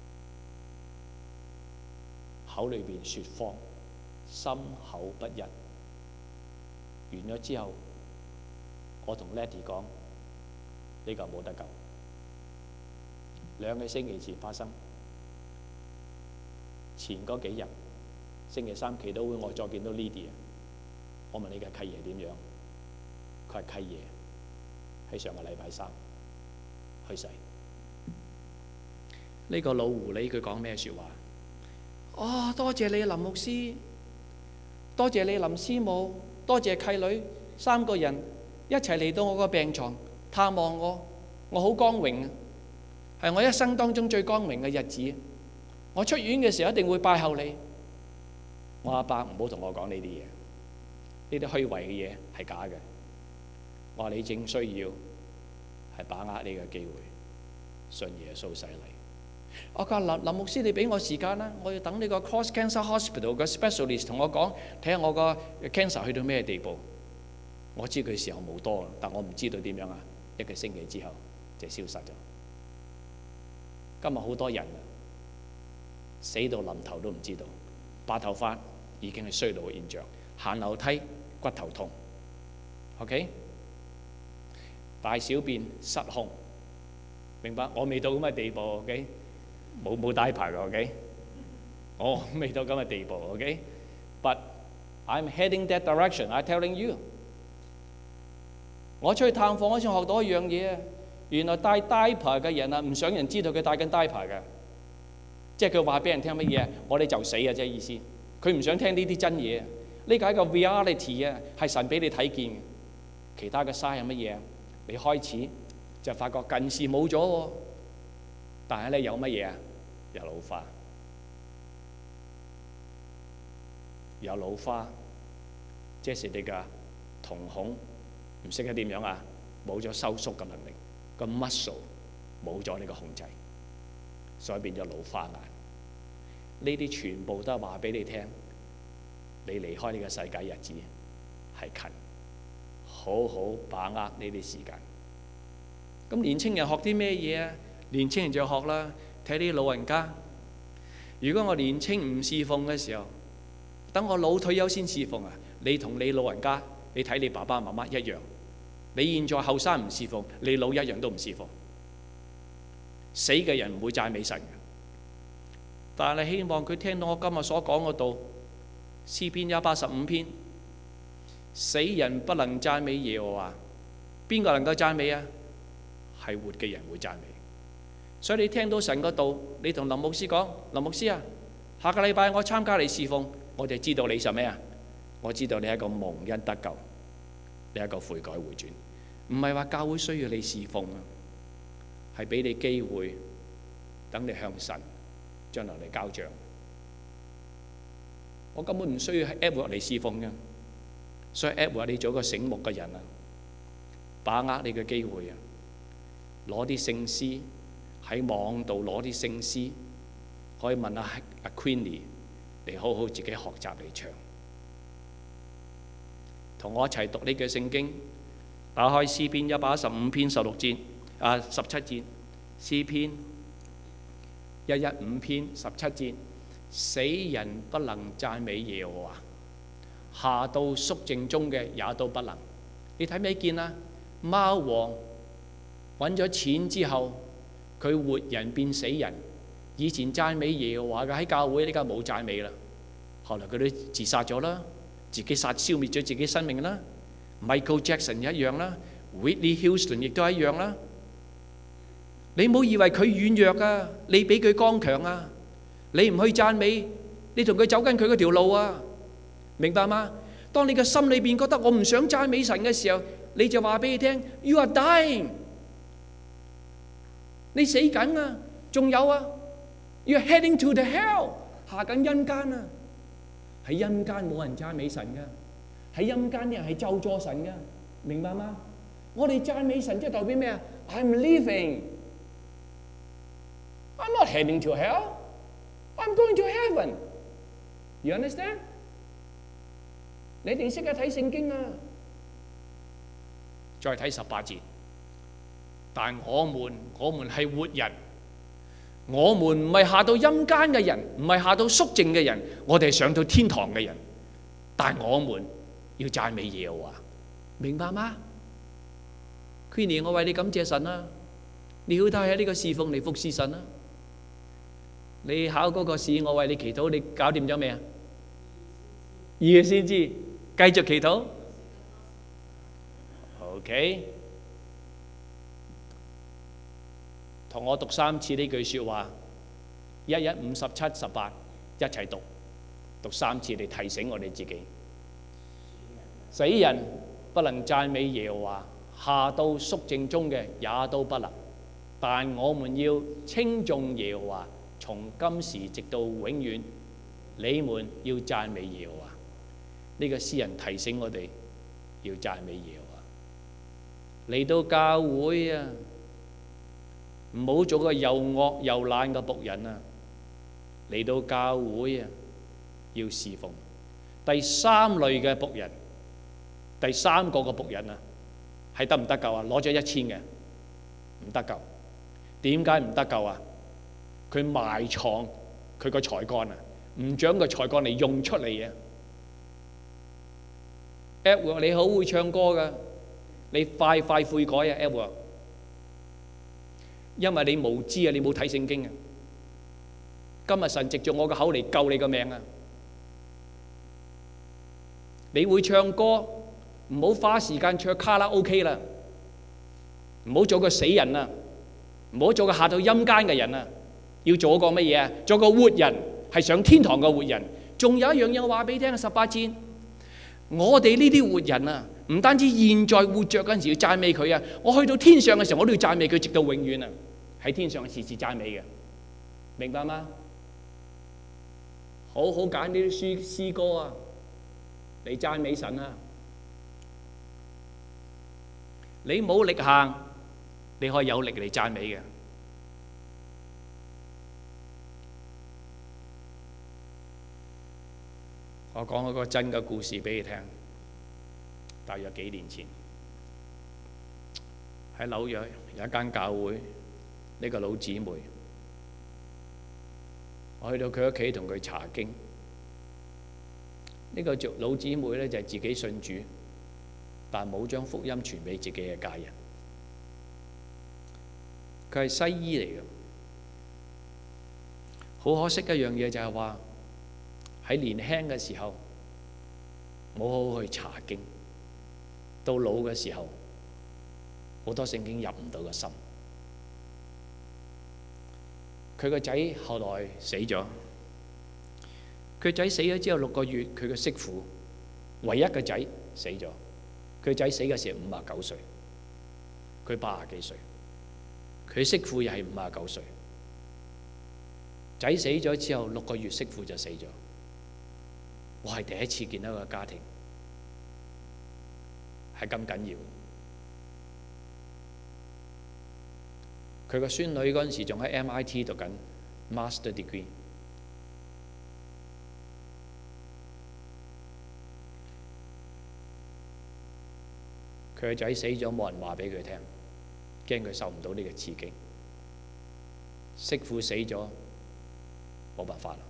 A: 口裏邊説謊，心口不一。完咗之後，我同 Letty 講呢個冇得救。2個星期前發生，前嗰幾日星期3祈禱會，我再見到 Lydia， 我問你嘅契爺點樣？佢係契爺喺上個禮拜3去世。呢個老狐狸佢講咩説話？哦，多謝你林牧師，多謝你林師母，多謝契女，3個人一齊嚟到我個病床探望我，我好光榮啊！係我一生當中最光榮嘅日子。我出院嘅時候一定會拜候你。我阿伯唔好同我講呢啲嘢，呢啲虛偽嘅嘢係假嘅。我話你正需要係把握呢個機會，信耶穌洗禮。我話林牧師，你俾我時間啦，我要等呢個 Cross Cancer Hospital 嘅 specialist 同我講，睇下我個 cancer 去到咩地步。我知佢時候冇多，但我唔知道點樣啊。1個星期之後就消失咗。今日好多人死到臨頭都唔知道，白頭髮已經係衰老嘅現象，行樓梯骨頭痛 ，OK？ 大小便失控，明白？我未到咁嘅地步 ，OK？ 冇帶牌嘅 ，OK？ 我未到咁嘅地步 ，OK？But I'm heading that direction. I'm telling you。我出去探訪嗰時學到一樣嘢啊！原來戴 diaper 嘅人啊，唔想人知道佢戴緊 diaper 嘅，即係佢話俾人聽乜嘢？我哋就死啊！即係意思，佢唔想聽呢啲真嘢。呢個係一個 reality 啊，係神俾你睇見嘅。其他嘅 sign 係乜嘢？你開始就發覺近視冇咗喎，但係咧有乜嘢啊？有老花，有老花，即係你嘅瞳孔唔識得點樣啊？冇咗收縮嘅能力。個 muscle 冇咗呢個控制，所以變咗老花眼。呢啲全部都係話俾你聽，你離開呢個世界日子係近，好好把握呢啲時間。咁年青人學啲咩嘢啊？年青人就學啦，睇啲老人家。如果我年青唔侍奉嘅時候，等我老退休先侍奉啊！你同你老人家，你睇你爸爸媽媽一樣。你現在後生唔侍奉，你老一樣都唔侍奉。死嘅人唔會讚美神嘅，但係希望佢聽到我今日所講嗰度詩篇185篇，死人不能讚美耶和華，邊個能夠讚美啊？係活嘅人會讚美。所以你聽到神嗰度，你同林牧師講：林牧師啊，下個禮拜我參加你侍奉，我就知道你係咩啊？我知道你係一個蒙恩得救。你一個悔改回轉，唔係話教會需要你侍奉啊，係俾你機會，等你向神將來嚟交賬。我根本唔需要喺 Edward 嚟侍奉嘅，所以 Edward 你做一個醒目嘅人啊，把握你嘅機會啊，攞啲聖詩喺網度攞啲聖詩，可以問阿 Queenie 嚟好好自己學習嚟唱。同我一齊讀呢句聖經，打開詩篇115篇16節17節，詩篇115篇17節，死人不能讚美耶和華，下到宿靜中嘅也都不能。你睇未見啊？貓王揾咗錢之後，佢活人變死人。以前讚美耶和華嘅喺教會，呢家冇讚美啦。後來佢都自殺咗啦，自己消滅咗自己生命啦。Michael Jackson 一樣啦 ，Whitney Houston 亦都一樣啦。你唔好以為佢軟弱啊，你俾佢剛強啊。你唔去讚美，你同佢走緊佢嗰條路啊，明白嗎？當你嘅心裏邊覺得我唔想讚美神嘅時候，你就話俾佢聽 ，You are dying， 你死緊啊！仲有啊 ，You are heading to the hell， 下緊陰間啊！喺陰間冇人讚美神噶，喺陰間啲人係咒詛神噶，明白嗎？我哋讚美神即係代表咩啊 ？I'm living， I'm not heading to hell。I'm going to heaven. You understand? 你一定識得睇聖經啊！再睇18節。但我們係活人，我們唔係下到陰間嘅人，唔係下到肅靜嘅人，我哋係上到天堂嘅人。但我們要讚美耶和華，明白嗎 ？Queenie， 我為你感謝神啊！你好睇下呢個侍奉嚟服侍神啊！你考嗰個試，我為你祈禱，你搞掂咗未啊？2月先知，繼續祈禱。OK， 同我讀3次呢句説話，11、57、18，一齊讀3次嚟提醒我哋自己。死人不能讚美耶和華，下到肅靜中嘅也都不能。但我們要稱頌耶和華。從今時直到永遠，你們要讚美耶和華。呢個詩人提醒我哋要讚美耶和華。嚟到教會啊，唔好做個又惡又懶嘅僕人啊！嚟到教會啊，要侍奉。第3類嘅僕人，第3個嘅僕人啊，係得唔得救啊？攞咗1000嘅，唔得救。點解唔得救啊？佢埋藏佢個才幹啊，唔將個才幹嚟用出嚟啊。Edward 你好會唱歌噶，你快快悔改啊 Edward， 因為你無知啊，你冇睇聖經啊。今日神藉著我個口嚟救你個命啊！你會唱歌，唔好花時間唱卡拉 OK 啦，唔好做個死人啊，唔好做個下到陰間嘅人啊！要做個乜嘢啊？做個活人，係上天堂嘅活人。仲有一樣嘢我話俾你聽，18節，我哋呢啲活人啊，唔單止現在活着嗰陣時要讚美佢啊，我去到天上嘅時候我都要讚美佢，直到永遠啊！喺天上時時讚美嘅，明白嗎？好好揀呢啲詩歌啊，嚟讚美神啊！你冇力行，你可以有力嚟讚美嘅。我講一個真嘅故事俾你聽，大約幾年前喺紐約有一間教會，呢個老姊妹，我去到佢屋企同佢查經。呢個老姊妹咧就係自己信主，但冇將福音傳俾自己嘅家人。佢係西醫嚟嘅，好可惜一樣嘢就係話，喺年輕嘅時候冇好好去查經，到老嘅時候好多聖經入唔到個心。佢個仔後來死咗，佢仔死咗之後6個月，佢嘅媳婦唯一嘅仔死咗。佢仔死嘅時候59歲，佢80幾歲，佢媳婦又係59歲。 仔死咗之後6個月，媳婦就死咗。我係第一次見到一個家庭係咁緊要。佢個孫女嗰陣時仲喺 MIT 讀緊 Master Degree。佢個仔死咗，冇人話俾佢聽，驚佢受唔到呢個刺激。媳婦死咗，冇辦法啦。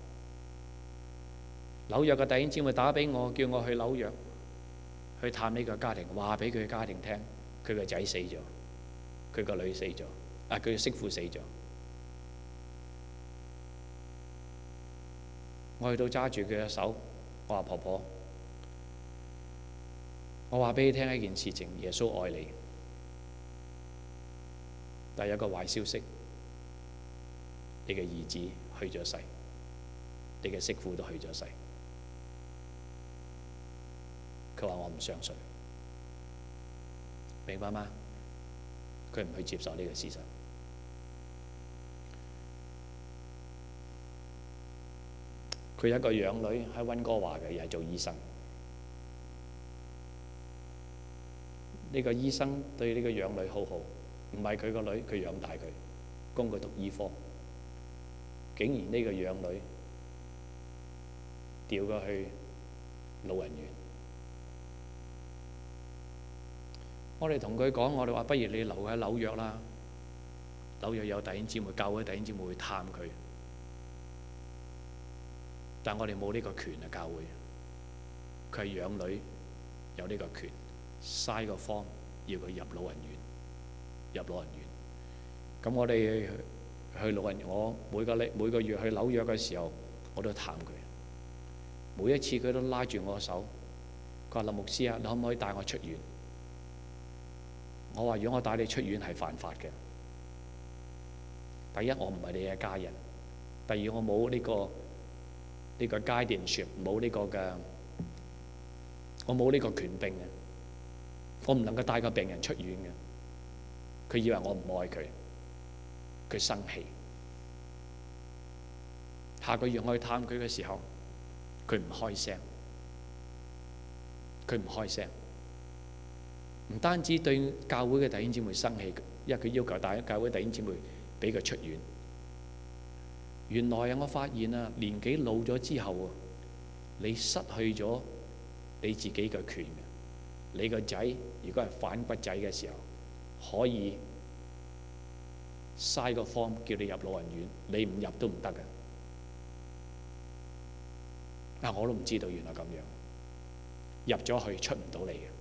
A: 紐約嘅弟兄姊妹打俾我，叫我去紐約去探呢個家庭，話俾佢家庭聽，佢個仔死咗，佢個女死咗，佢嘅媳婦死咗。我去到揸住佢嘅手，我話婆婆，我話俾你聽一件事情，耶穌愛你，但有一個壞消息，你嘅兒子去咗世，你嘅媳婦都去咗世。佢話我唔相信，明白嗎？佢唔去接受呢個事實。佢有一個養女喺溫哥華嘅，又係做醫生。呢個醫生對呢個養女好好，唔係佢個女，佢養大佢，供佢讀醫科。竟然呢個養女調佢去老人院。我哋同佢講，我哋話不如你留喺紐約啦，紐約有弟兄姊妹，教會弟兄姊妹去探佢。但我哋冇呢個權啊，教會。佢係養女，有呢個權，嘥個方要佢入老人院，入老人院。咁我哋去老人院，我每個月去紐約嘅時候，我都探佢。每一次佢都拉住我手，佢話林牧師啊，你可唔可以帶我出院？我話如果我帶你出院係犯法嘅。第一，我唔係你嘅家人；第二，我冇呢個 guardianship， 冇呢個嘅，我冇呢個權柄嘅，我唔能夠帶個病人出院嘅。佢以為我唔愛佢，佢生氣。下個月我去探佢嘅時候，佢唔開聲，佢唔開聲。唔單止對教會嘅弟兄姊妹生氣，因為佢要求大家教會弟兄姊妹俾佢出院。原來我發現啊，年紀老咗之後啊，你失去咗你自己嘅權嘅。你個仔如果係反骨仔嘅時候，可以嘥個 form 叫你入老人院，你唔入都唔得嘅。我都唔知道原來咁樣，入咗去出唔到嚟嘅。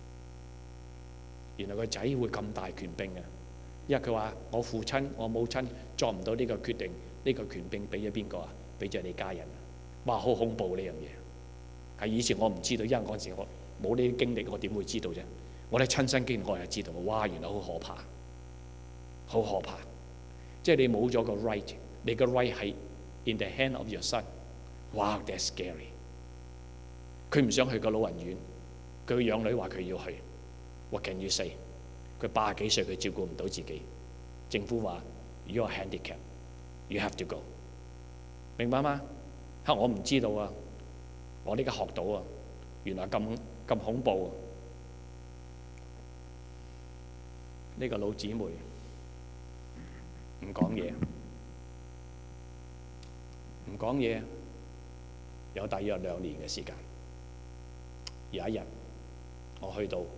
A: 原來個仔會咁大權柄嘅，因為佢話我父親、我母親作唔到呢個決定，呢個權柄俾咗邊個啊？俾咗你家人。哇，好恐怖呢樣嘢！係以前我唔知道，因為嗰陣時我冇呢啲經歷，我點會知道啫？我哋親身經歷，我就知道，哇，原來好可怕，好可怕！即係你冇咗個 right， 你個 right 係 in the hand of your son。哇 ，that's scary！ 佢唔想去個老人院，佢個養女話佢要去。What can you say？ 佢80幾歲，佢照顧唔到自己。政府話 you are handicapped， you have to go。明白嗎？我唔知道啊，我呢家學到啊，原來咁恐怖啊！呢個老姊妹唔講嘢，唔講嘢，有大約2年嘅時間。有一日，我去到。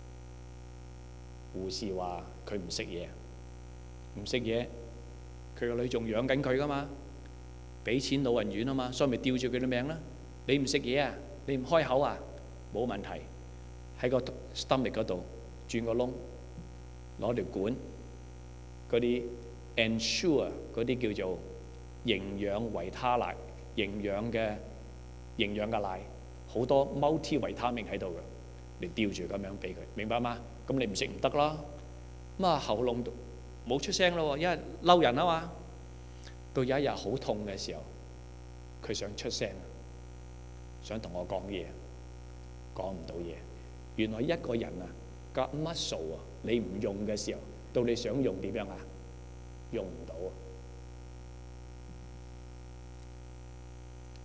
A: 護士話佢唔食嘢，唔食嘢，佢個女仲養緊佢噶嘛，俾錢老人院啊嘛，所以咪吊住佢啲命啦。你唔食嘢啊，你唔開口啊，冇問題。喺個 stomach 嗰度轉個窿，攞條管，嗰啲 ensure 嗰啲叫做營養維他奶，營養嘅奶，好多 multi 維他命喺度嘅，你吊住咁樣俾佢，明白嗎？咁你唔食唔得啦，咁啊喉嚨冇出聲咯，因為嬲人啊嘛。到有一日好痛嘅時候，佢想出聲，想同我講嘢，講唔到嘢。原來一個人啊，個 muscle 啊，你唔用嘅時候，到你想用點樣啊？用唔到啊！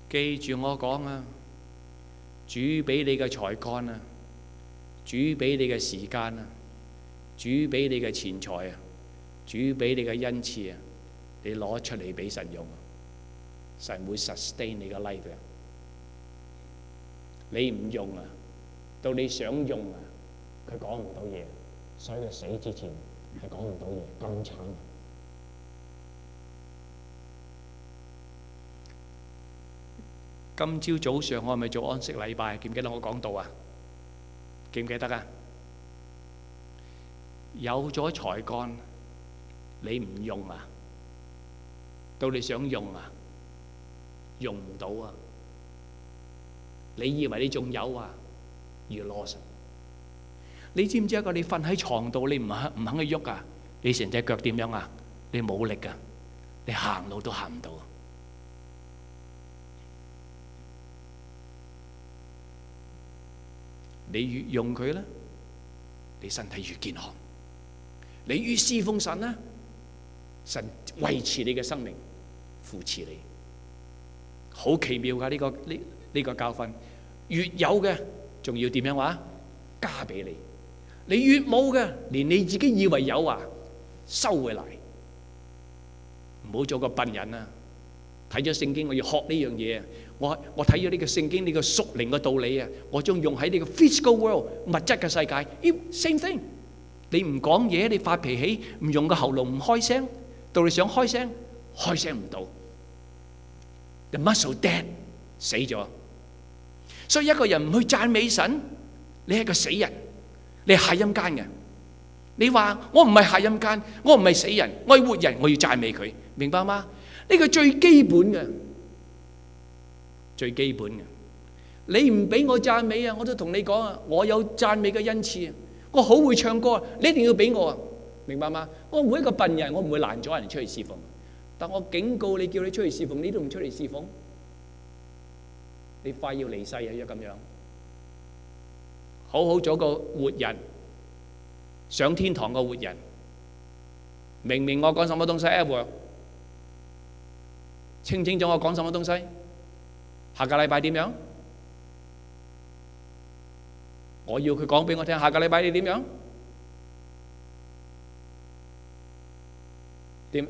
A: 記住我講啊，主俾你嘅才幹啊，主俾你嘅時間啊，主俾你嘅錢財啊，主俾你嘅恩賜啊，你攞出嚟俾神用，神會 sustain 你嘅 life 嘅。你唔用啊，到你想用啊，佢講唔到嘢，所以佢死之前係講唔到嘢，咁慘。今朝早上我係咪做安息禮拜？記唔記得我講到啊？記唔記得啊？有咗才幹，你唔用啊，到你想用啊，用唔到啊！你以為你仲有啊？要攞實。你知唔知一個你瞓喺床度，你唔肯去喐啊？你成隻腳點樣啊？你冇力啊！你行路都行唔到。你越用佢咧，你身體越健康。你越侍奉神咧，神維持你嘅生命，扶持你。好奇妙㗎！呢個教訓，越有嘅仲要點樣話？加俾你。你越冇嘅，連你自己以為有啊，收回嚟。唔好做個笨人啊！睇咗聖經，我要學呢樣嘢啊！我睇咗呢個聖經呢個屬靈嘅道理啊！我將用喺呢個 physical world 物質嘅世界，same thing。你唔講嘢，你發脾氣，唔用個喉嚨唔開聲，到你想開聲，開聲唔到。The muscle dead， 死咗。所以一個人唔去讚美神，你係個死人，你係下陰間嘅。你話我唔係下陰間，我唔係死人，我係活人，我要讚美佢，明白嗎？呢個最基本嘅，最基本嘅。你唔俾我讚美啊，我都同你講啊，我有讚美嘅恩賜啊，我好會唱歌啊，你一定要俾我啊，明白嗎？我唔會一個笨人，我唔會攔咗人出去侍奉，但我警告你，叫你出去侍奉，你都唔出嚟侍奉，你快要離世啊！一咁樣，好好做個活人，上天堂嘅活人。明明我講什麼東西 Edward 清唔清楚我講什麼東西？下個禮拜點樣？我要佢講俾我聽。下個禮拜你點樣？點？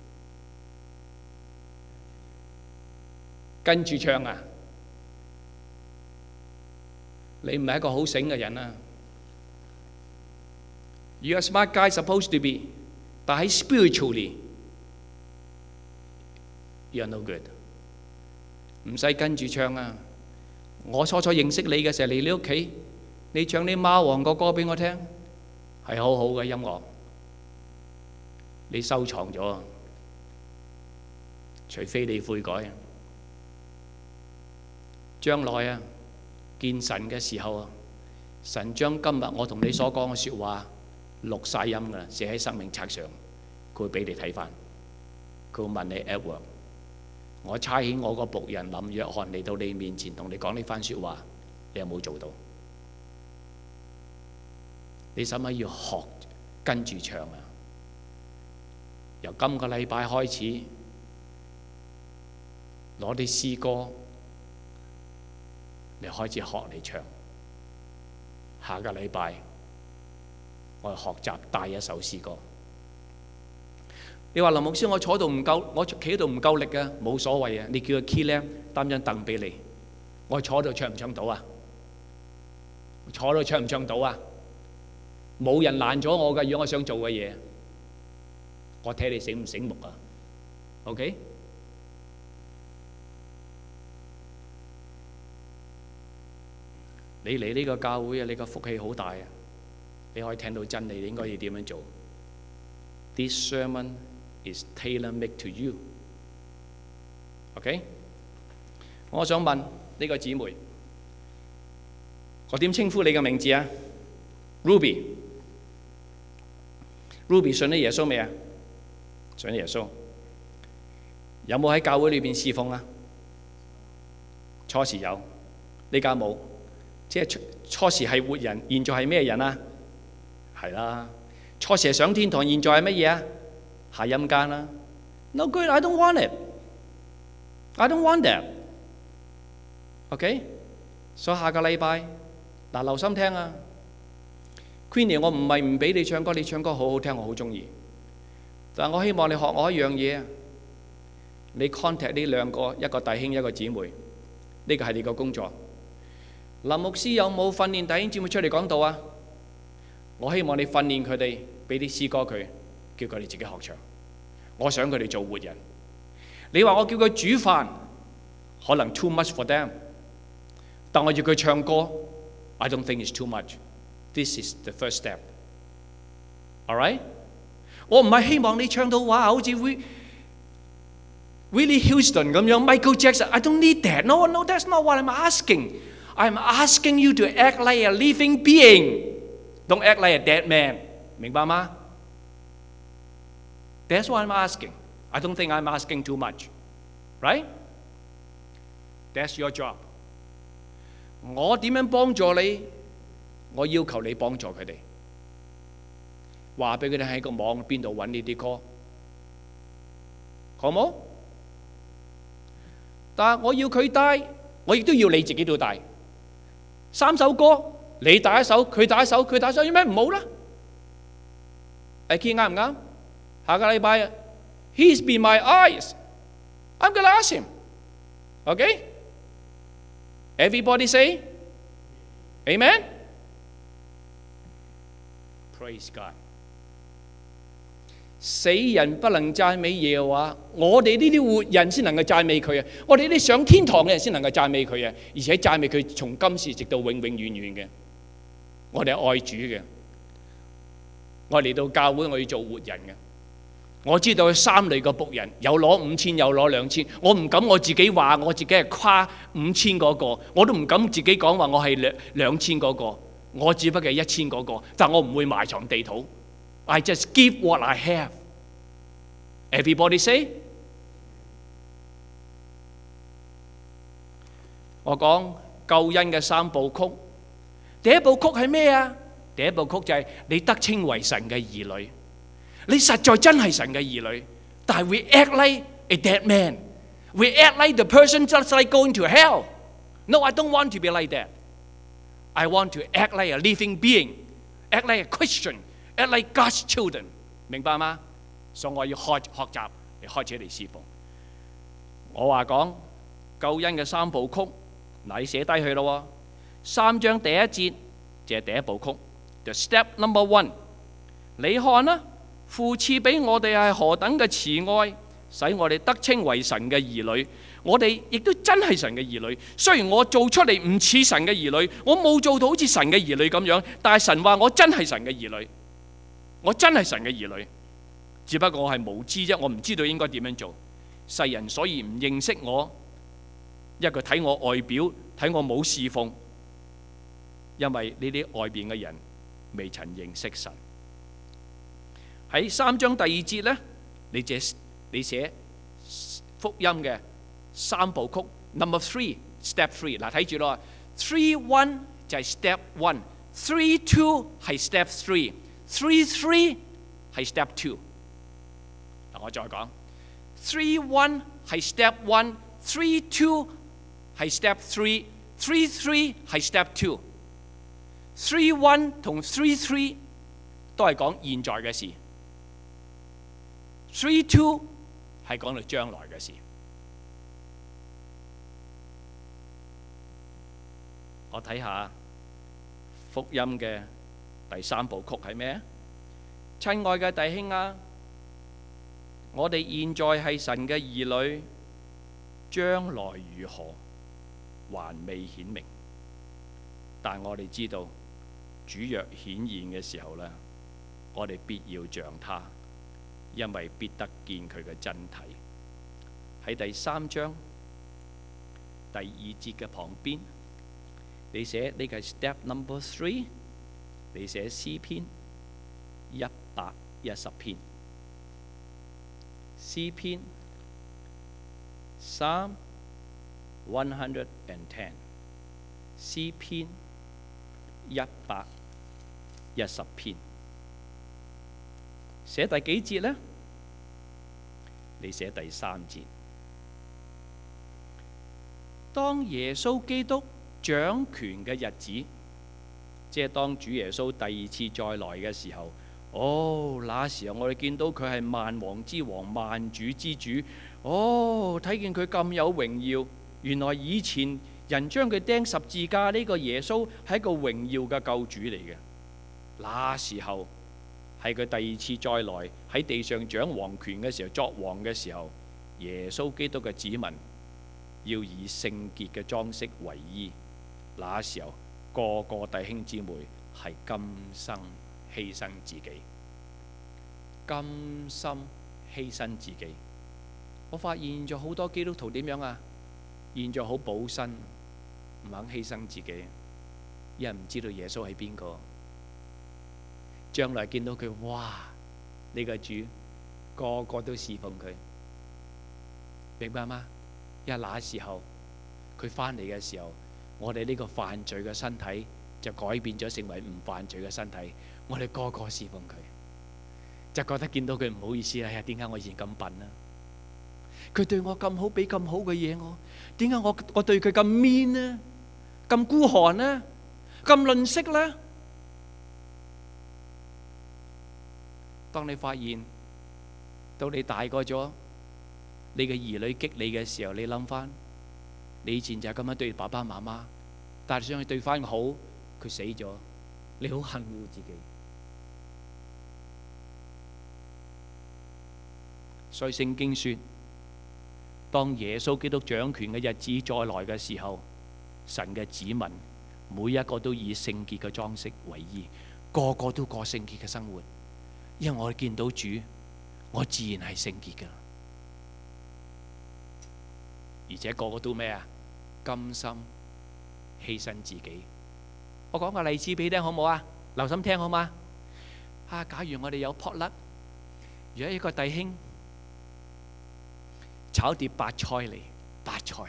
A: 跟住唱啊！你唔係一個好醒嘅人啊！ You are smart guy supposed to be， 但係 spiritually you are no good。唔使跟住唱啊！我初初認識你嘅時候嚟你屋企，你唱啲貓王個歌俾我聽，係好好嘅音樂。你收藏咗，除非你悔改啊！將來啊，見神嘅時候啊，神將今日我同你所講嘅説話錄晒音㗎，寫喺生命冊上，佢會俾你睇翻。佢會問你 Edward， 我差遣我個僕人林約翰嚟到你面前，同你講呢番説話，你有冇做到？你使唔使要學跟住唱啊？由今個禮拜開始，攞啲詩歌你開始學嚟唱。下個禮拜我學習帶一首詩歌。你話林牧師，我坐度唔夠，我企喺度唔夠力啊，冇所謂啊！你叫個 key lamp 擔張凳俾你，我坐度唱唔唱到啊？坐度唱唔唱到啊？冇人攔咗我㗎，如果我想做嘅嘢，我睇你醒唔醒目啊 ？OK？你嚟呢個教會啊，你個福氣好大啊！你可以聽到真理，你應該要點樣做 ？This sermon is tailor-made to you。OK？我想問呢個姊妹，我點稱呼你嘅名字啊 ？Ruby。Ruby 信咗耶穌未啊？信咗耶穌。有冇喺教會裏邊侍奉啊？初時有，呢家冇。即係初時係活人，現在係咩人啊？係啦，初時係上天堂，現在係乜嘢啊？下陰間啦。No good, I don't want it. I don't want that。 OK， 所以下個禮拜嗱，留心聽啊。Queenie， 我唔係唔俾你唱歌，你唱歌好好聽，我好中意。但係我希望你學我一樣嘢啊！你 contact 呢兩個，一個弟兄一個姊妹，呢個係你個工作。林牧師有冇訓練弟兄姊妹出嚟講道啊？我希望你訓練佢哋，俾啲詩歌佢，叫佢哋自己學唱。我想佢哋做活人。你話我叫佢煮飯，可能 too much for them， 但我要佢唱歌 ，I don't think it's too much. This is the first step. All right？ 我唔係希望你唱到哇，好似Whitney Houston 咁樣 ，Michael Jackson。I don't need that. No, no, that's not what I'm asking. I'm asking you to act like a living being. Don't act like a dead man. 明白嗎？ That's what I'm asking. I don't think I'm asking too much. Right? That's your job. 我點樣幫助你？我要求你幫助佢哋，話俾佢哋喺個網邊度揾呢啲歌，好冇？但係我要佢帶，我亦都要你自己都帶。3首歌，你帶一首，佢帶一首，佢帶一首，有咩唔好啦？Aki啱唔啱？下個禮拜，He's been my eyes. I'm gonna ask him. Okay? Everybody say, Amen. Praise God. 死人不能讚美耶和華，我哋呢啲活人先能夠讚美佢啊！我哋呢啲上天堂嘅人先能夠讚美佢啊！而且讚美佢從今時直到永永遠遠嘅。我哋係愛主嘅，我嚟到教會我要做活人嘅。我知道有3類嘅僕人，有攞5000，有攞2000。我唔敢我自己話我自己係誇5000嗰個，我都唔敢自己講話我係2000嗰個。我只不過係1000嗰個，但我唔會埋藏地土。I just give what I have. Everybody say. 我講救恩嘅3部曲，第一部曲係咩啊？第一部曲就係你得稱為神嘅兒女，你實在真係神嘅兒女，但係 we act like a dead man. We act like the person just like going to hell. No, I don't want to be like that. I want to act like a living being, act like a Christian, act like God's children. 明白嗎？所以我要學習嚟開始嚟侍奉。我話講救恩嘅3部曲，嗱你寫低佢咯喎。3章第1節就係第一部曲。The step number 1， 你看啦，父賜俾我哋係何等嘅慈愛，使我哋得稱為神嘅兒女。我哋亦都真係神嘅兒女。雖然我做出嚟唔似神嘅兒女，我冇做到好似神嘅兒女咁樣，但係神話我真係神嘅兒女，我真係神嘅兒女。只不過我係無知啫，我唔知道應該點樣做。世人所以唔認識我，一個睇我外表，睇我冇侍奉，因為呢啲外邊嘅人未曾認識神。喺3章第2節呢，你寫福音嘅3部曲 ，number 3 step 3。嗱睇住咯，3:1就係 step 1，3:2係 step 3，3:3係 step 2。嗱我再講，3:1係 step 1，3:2係 step 3，3:3係 step 2。3:1同3:3都係講現在嘅事，3:2係講到將來嘅事。我睇下福音嘅第3部曲係咩？親愛嘅弟兄啊，我哋現在係神嘅兒女，將來如何還未顯明，但我哋知道主若顯現嘅時候呢，我哋必要像他，因為必得見佢嘅真體。喺第3章第2節嘅旁邊，你寫呢個係 step number 3，你寫詩篇110篇，詩篇110，詩篇110篇，寫第幾節呢？你寫第3節。 當耶穌基督掌權嘅日子，即係當主耶穌第二次再來嘅時候，那時候我哋見到佢係萬王之王、萬主之主。睇見佢咁有榮耀，原來以前人將佢釘十字架呢個耶穌係一個榮耀嘅救主嚟嘅。那時候係佢第二次再來喺地上掌王權嘅時候，作王嘅時候，耶穌基督嘅子民要以聖潔嘅裝飾為衣。那時候個個弟兄姊妹係甘心犧牲自己，甘心犧牲自己。我發現咗好多基督徒點樣啊？現在好保身，唔肯犧牲自己，因為唔知道耶穌係邊個。將來見到佢，哇！呢個主個個都侍奉佢，明白嗎？因為那時候佢返嚟嘅時候，我哋呢個犯罪嘅身體就改變咗成為唔犯罪嘅身體，我哋個個侍奉佢，就覺得見到佢唔好意思啦。點解我以前咁笨啊？佢對我咁好，俾咁好嘅嘢我，點解我對佢咁 mean 呢？咁孤寒呢？咁吝嗇呢？當你發現到你大個咗，你嘅兒女激你嘅時候，你諗翻，你以前就係咁樣對爸爸媽媽，但係想去對翻好，佢死咗，你好恨惡自己。所以聖經說，當耶穌基督掌權嘅日子再來嘅時候，神嘅子民每一個都以聖潔嘅裝飾為衣，個個都過聖潔嘅生活。因為我見到主，我自然係聖潔㗎，而且個個都咩啊？甘心犧牲自己。我講個例子俾你聽好唔好啊？留心聽好嗎？假如我哋有potluck，如果一個弟兄炒碟白菜嚟，白菜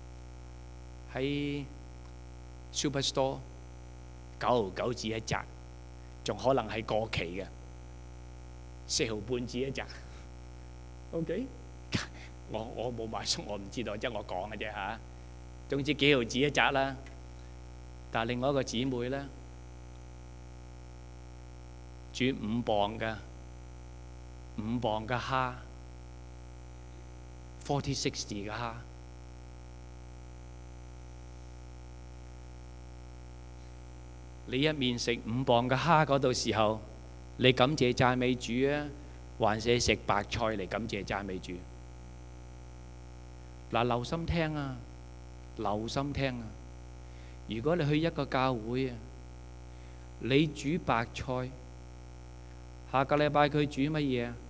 A: 喺 Superstore 9.9紙一紮，仲可能係過期嘅。4毫半紙一紮 ，OK？ 我冇買餸，我唔知道，即係我講嘅啫嚇。總之幾毫紙一紮啦。但係另外一個姊妹咧，煮5磅嘅蝦，40-60嘅蝦。你一面食5磅嘅蝦嗰度時候，你感謝讚美主啊，還是食白菜嚟感謝讚美主？嗱，留心聽啊，留心聽啊！如果你去一個教會啊，你煮白菜，下個禮拜佢煮乜嘢啊？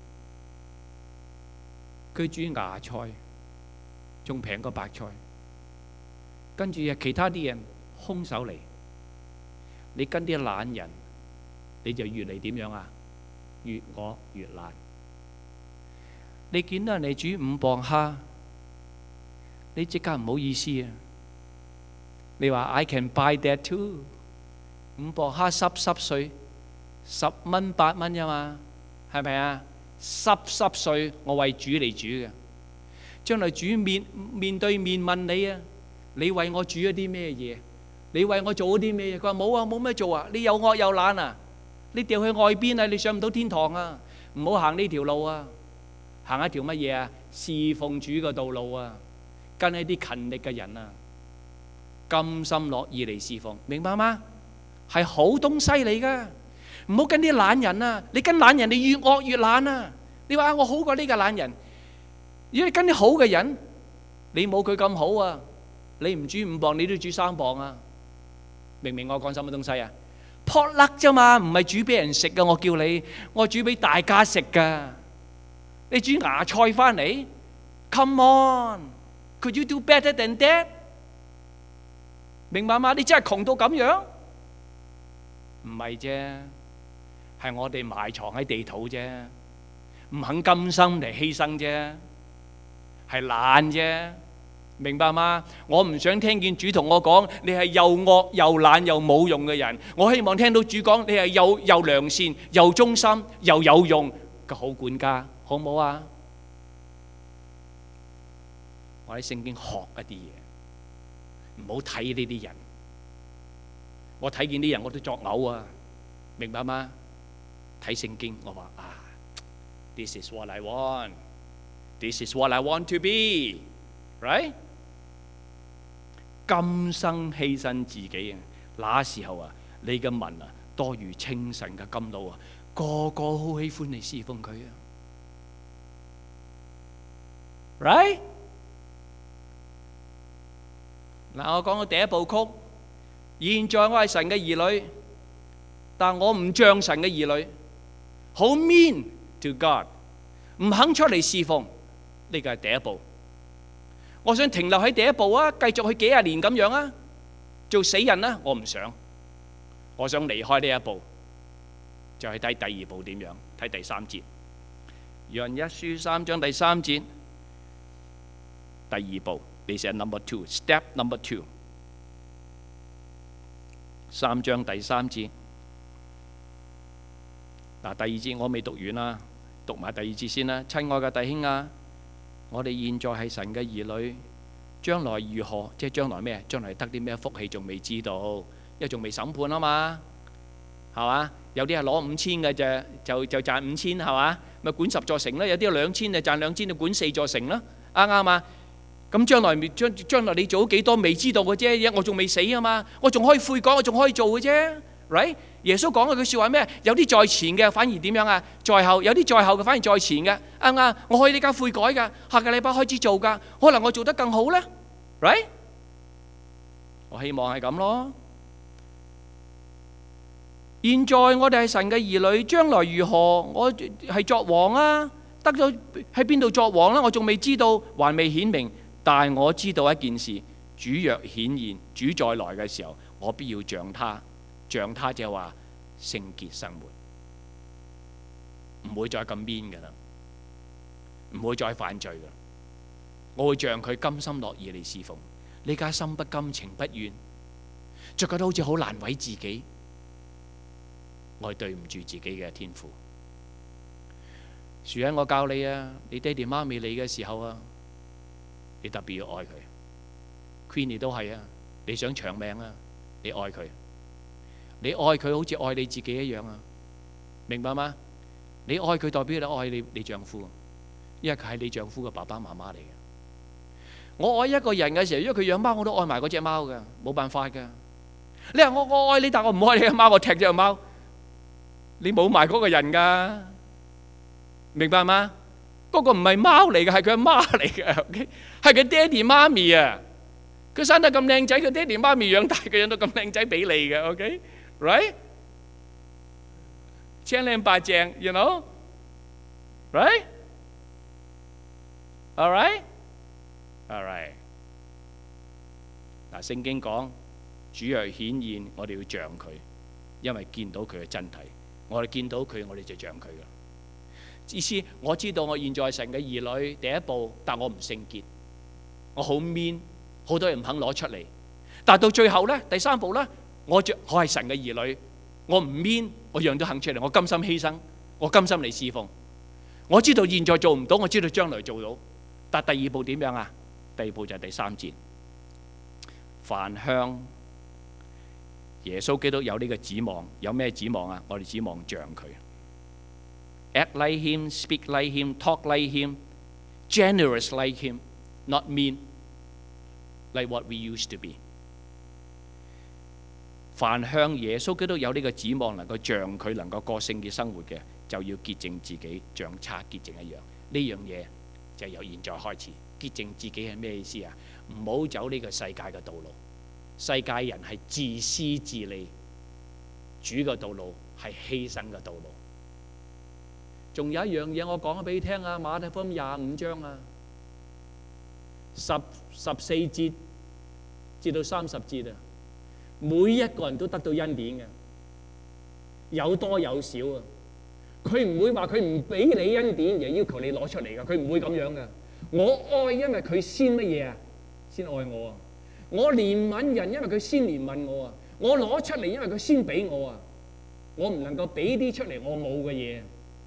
A: 佢煮芽菜，仲平過白菜。跟住其他啲人空手嚟，你跟啲懶人，你就越嚟點樣啊？越餓越懶。你見到人哋煮5磅蝦，你即刻唔好意思啊！你話 I can buy that too。5磅蝦濕碎，10蚊8蚊啫嘛，係咪啊？濕碎，我為主嚟煮嘅。將來主面對面問你啊，你為我煮咗啲咩嘢？你為我做咗啲咩嘢？佢話冇啊，冇咩做啊！你又惡又懶啊！你掉去外邊啊！你上唔到天堂啊！唔好行呢條路啊！行一條乜嘢啊？侍奉主嘅道路啊！跟一啲勤力嘅人啊，甘心樂意嚟侍奉，明白嗎？係好東西嚟噶，唔好跟啲懶人啊！你跟懶人，你越惡越懶啊！你話我好過呢個懶人，如果你跟啲好嘅人，你冇佢咁好啊！你唔煮5磅，你都煮3磅啊！明唔明我講什麼東西啊？potluck啫嘛，唔係煮俾人食噶。我叫你，我煮俾大家食噶。你煮芽菜翻嚟 ，come on，could you do better than that？ 明白嗎？你真係窮到咁樣？唔係啫，係我哋埋藏喺地土啫，唔肯甘心嚟犧牲啫，係懶啫。明白嗎？我唔想聽見主同我講你係又惡又懶又冇用嘅人。我希望聽到主講你係又良善又忠心又有用嘅好管家，好唔好啊？我喺聖經學一啲嘢，
B: 唔好睇呢啲人。我睇見啲人我都作嘔啊，明白嗎？睇聖經我話This is what I want. This is what I want to be. Right? 今生犧牲自己啊！那時候啊，你嘅民啊，多如清晨嘅甘露啊，個個好喜歡你侍奉佢啊。Right？ 嗱，我講到第一部曲，現在我係神嘅兒女，但我唔像神嘅兒女，好 mean to God， 唔肯出嚟侍奉，呢個係第一步。我想停留喺第一步啊，繼續去幾廿年咁樣啊，做死人啊，我唔想。我想離開呢一步，就係睇第二步點樣，睇第3節。約翰一書3章第3節，第二步，你寫 number 2 step number 2。3章第3節。嗱，第二節我未讀完啦，讀埋第二節先啦。親愛嘅弟兄啊，我哋現在係神嘅兒女，將來如何？即係將來咩？將來得啲咩福氣仲未知道，因為仲未審判啊嘛，係嘛？有啲係攞5000嘅啫，就賺5000，係嘛？咪管10座城啦。有啲2000就賺2000，就管4座城啦，啱啱啊？咁將來你做咗幾多未知道嘅啫，我仲未死啊嘛，我仲可以悔改，我仲可以做嘅啫。Right？ 耶穌講嗰句説話咩？有啲在前嘅反而點樣啊？在後，有啲在後嘅反而在前嘅，啱唔啱？我可以呢家悔改㗎，下個禮拜開始做㗎，可能我做得更好咧。Right？ 我希望係咁咯。現在我哋係神嘅兒女，將來如何？我係作王啊，得咗喺邊度作王啦？我仲未知道，還未顯明。但係我知道一件事，主若顯現，主再來嘅時候，我必要像他。像他就係話聖潔生活，唔會再咁 mean 㗎啦，唔會再犯罪㗎。我會像佢甘心樂意嚟侍奉。你家心不甘情不願，就覺得好似好難為自己，我係對唔住自己嘅天父。樹恩，我教你啊，你爹哋媽咪嚟嘅時候啊，你特別要愛佢。Queenie 都係啊，你想長命啊，你愛佢。你愛佢好似愛你自己一樣啊，明白嗎？你愛佢代表你愛你丈夫，因為佢係你丈夫嘅爸爸媽媽嚟嘅。我愛一個人嘅時候，因為佢養貓，我都愛埋嗰隻貓㗎，冇辦法㗎。你話我愛你，但我唔愛你嘅貓，我踢咗隻貓，你冇埋嗰個人㗎，明白嗎？嗰個唔係貓嚟嘅，係佢阿媽嚟嘅，OK？ 係佢爹哋媽咪啊，佢生得咁靚仔，佢爹哋媽咪養大佢，養到咁靚仔俾你嘅，OK？ Right？ 青靚白淨 ，you know？ Right？ All right？ All right。 嗱，聖經講主若顯現，我哋要像佢，因為見到佢嘅真體。我哋見到佢，我哋就像佢嘅意思。我知道我現在係神嘅兒女，第一步，但我唔聖潔，我好 mean， 好多人唔肯攞出嚟。但到最後呢，第3步呢，我係神嘅兒女，我唔 mean， 我樣都肯出嚟，我甘心犧牲，我甘心嚟侍奉。我知道現在做唔到，我知道將來做到。但第2步點樣啊？第2步就係第3節，凡向耶穌基督有呢個指望，有咩指望啊？我哋指望像佢 ，act like him, speak like him, talk like him, generous like him, not mean like what we used to be。凡向耶穌基督有呢個指望，能夠像佢，能夠過聖潔生活嘅，就要潔淨自己，像擦潔淨一樣。呢樣嘢就由現在開始。潔淨自己係咩意思啊？唔好走呢個世界嘅道路。世界人係自私自利，主嘅道路係犧牲嘅道路。仲有一樣嘢我講咗俾你聽啊，馬太福音25章啊，14節至到30節啊，每一個人都得到恩典嘅，有多有少啊。佢唔會話佢唔俾你恩典而要求你攞出嚟噶，佢唔會咁樣噶。我愛，因為佢先乜嘢啊？先愛我啊！我憐憫人，因為佢先憐憫我啊！我攞出嚟，因為佢先俾我啊！我唔能夠俾啲出嚟我冇嘅嘢。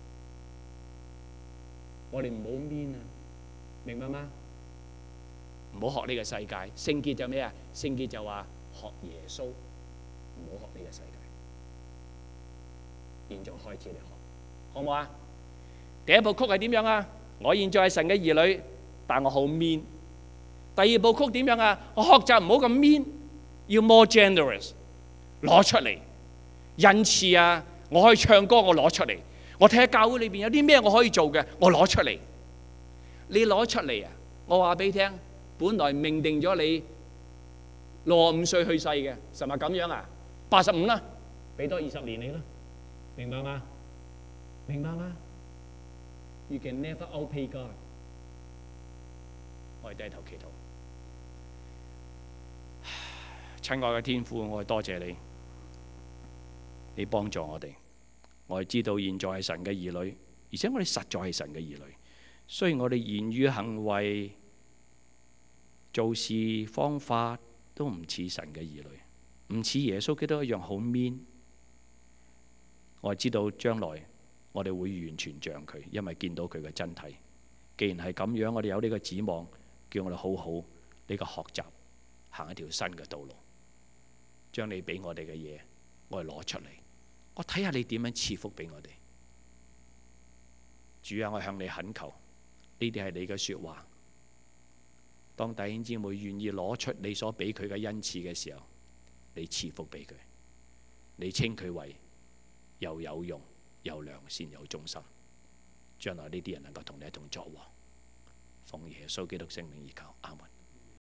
B: 我哋唔好 mean啊，明白嗎？ 唔好學呢個世界。聖潔就咩啊？聖潔就話學耶穌，唔好學呢個世界。現在開始嚟學，好唔好啊？第一部曲係點樣啊？我現在係神嘅兒女，但我好 mean。第二部曲點樣啊？我學習唔好咁 mean，要 more generous， 攞出嚟。恩賜啊，我可以唱歌，我攞出嚟。我睇下教會裏邊有啲咩我可以做嘅，我攞出嚟。你攞出嚟啊！我話俾你聽，本來命定咗你65歲去世嘅，係咪咁樣啊？85啦，俾多20年你啦，明白嗎？明白嗎？ You can never outpay God。我哋低頭祈禱，親愛嘅天父，我哋多謝你，你幫助我哋。我哋知道現在係神嘅兒女，而且我哋實在係神嘅兒女。雖然我哋言語行為、做事方法都唔似神嘅兒女，唔似耶穌基督一樣好 mean。我哋知道將來我哋會完全像佢，因為見到佢嘅真體。既然係咁樣，我哋有呢個指望，叫我哋好好呢個學習，行一條新嘅道路，將你俾我哋嘅嘢，我哋攞出嚟。我睇下你點樣賜福俾我哋。主啊，我向你懇求，呢啲係你嘅說話。當弟兄姊妹願意攞出你所俾佢嘅恩賜嘅時候，你賜福俾佢，你稱佢為又有用、又良善、有忠心。將來呢啲人能夠同你一同作王。奉耶穌基督聖名而求，阿門。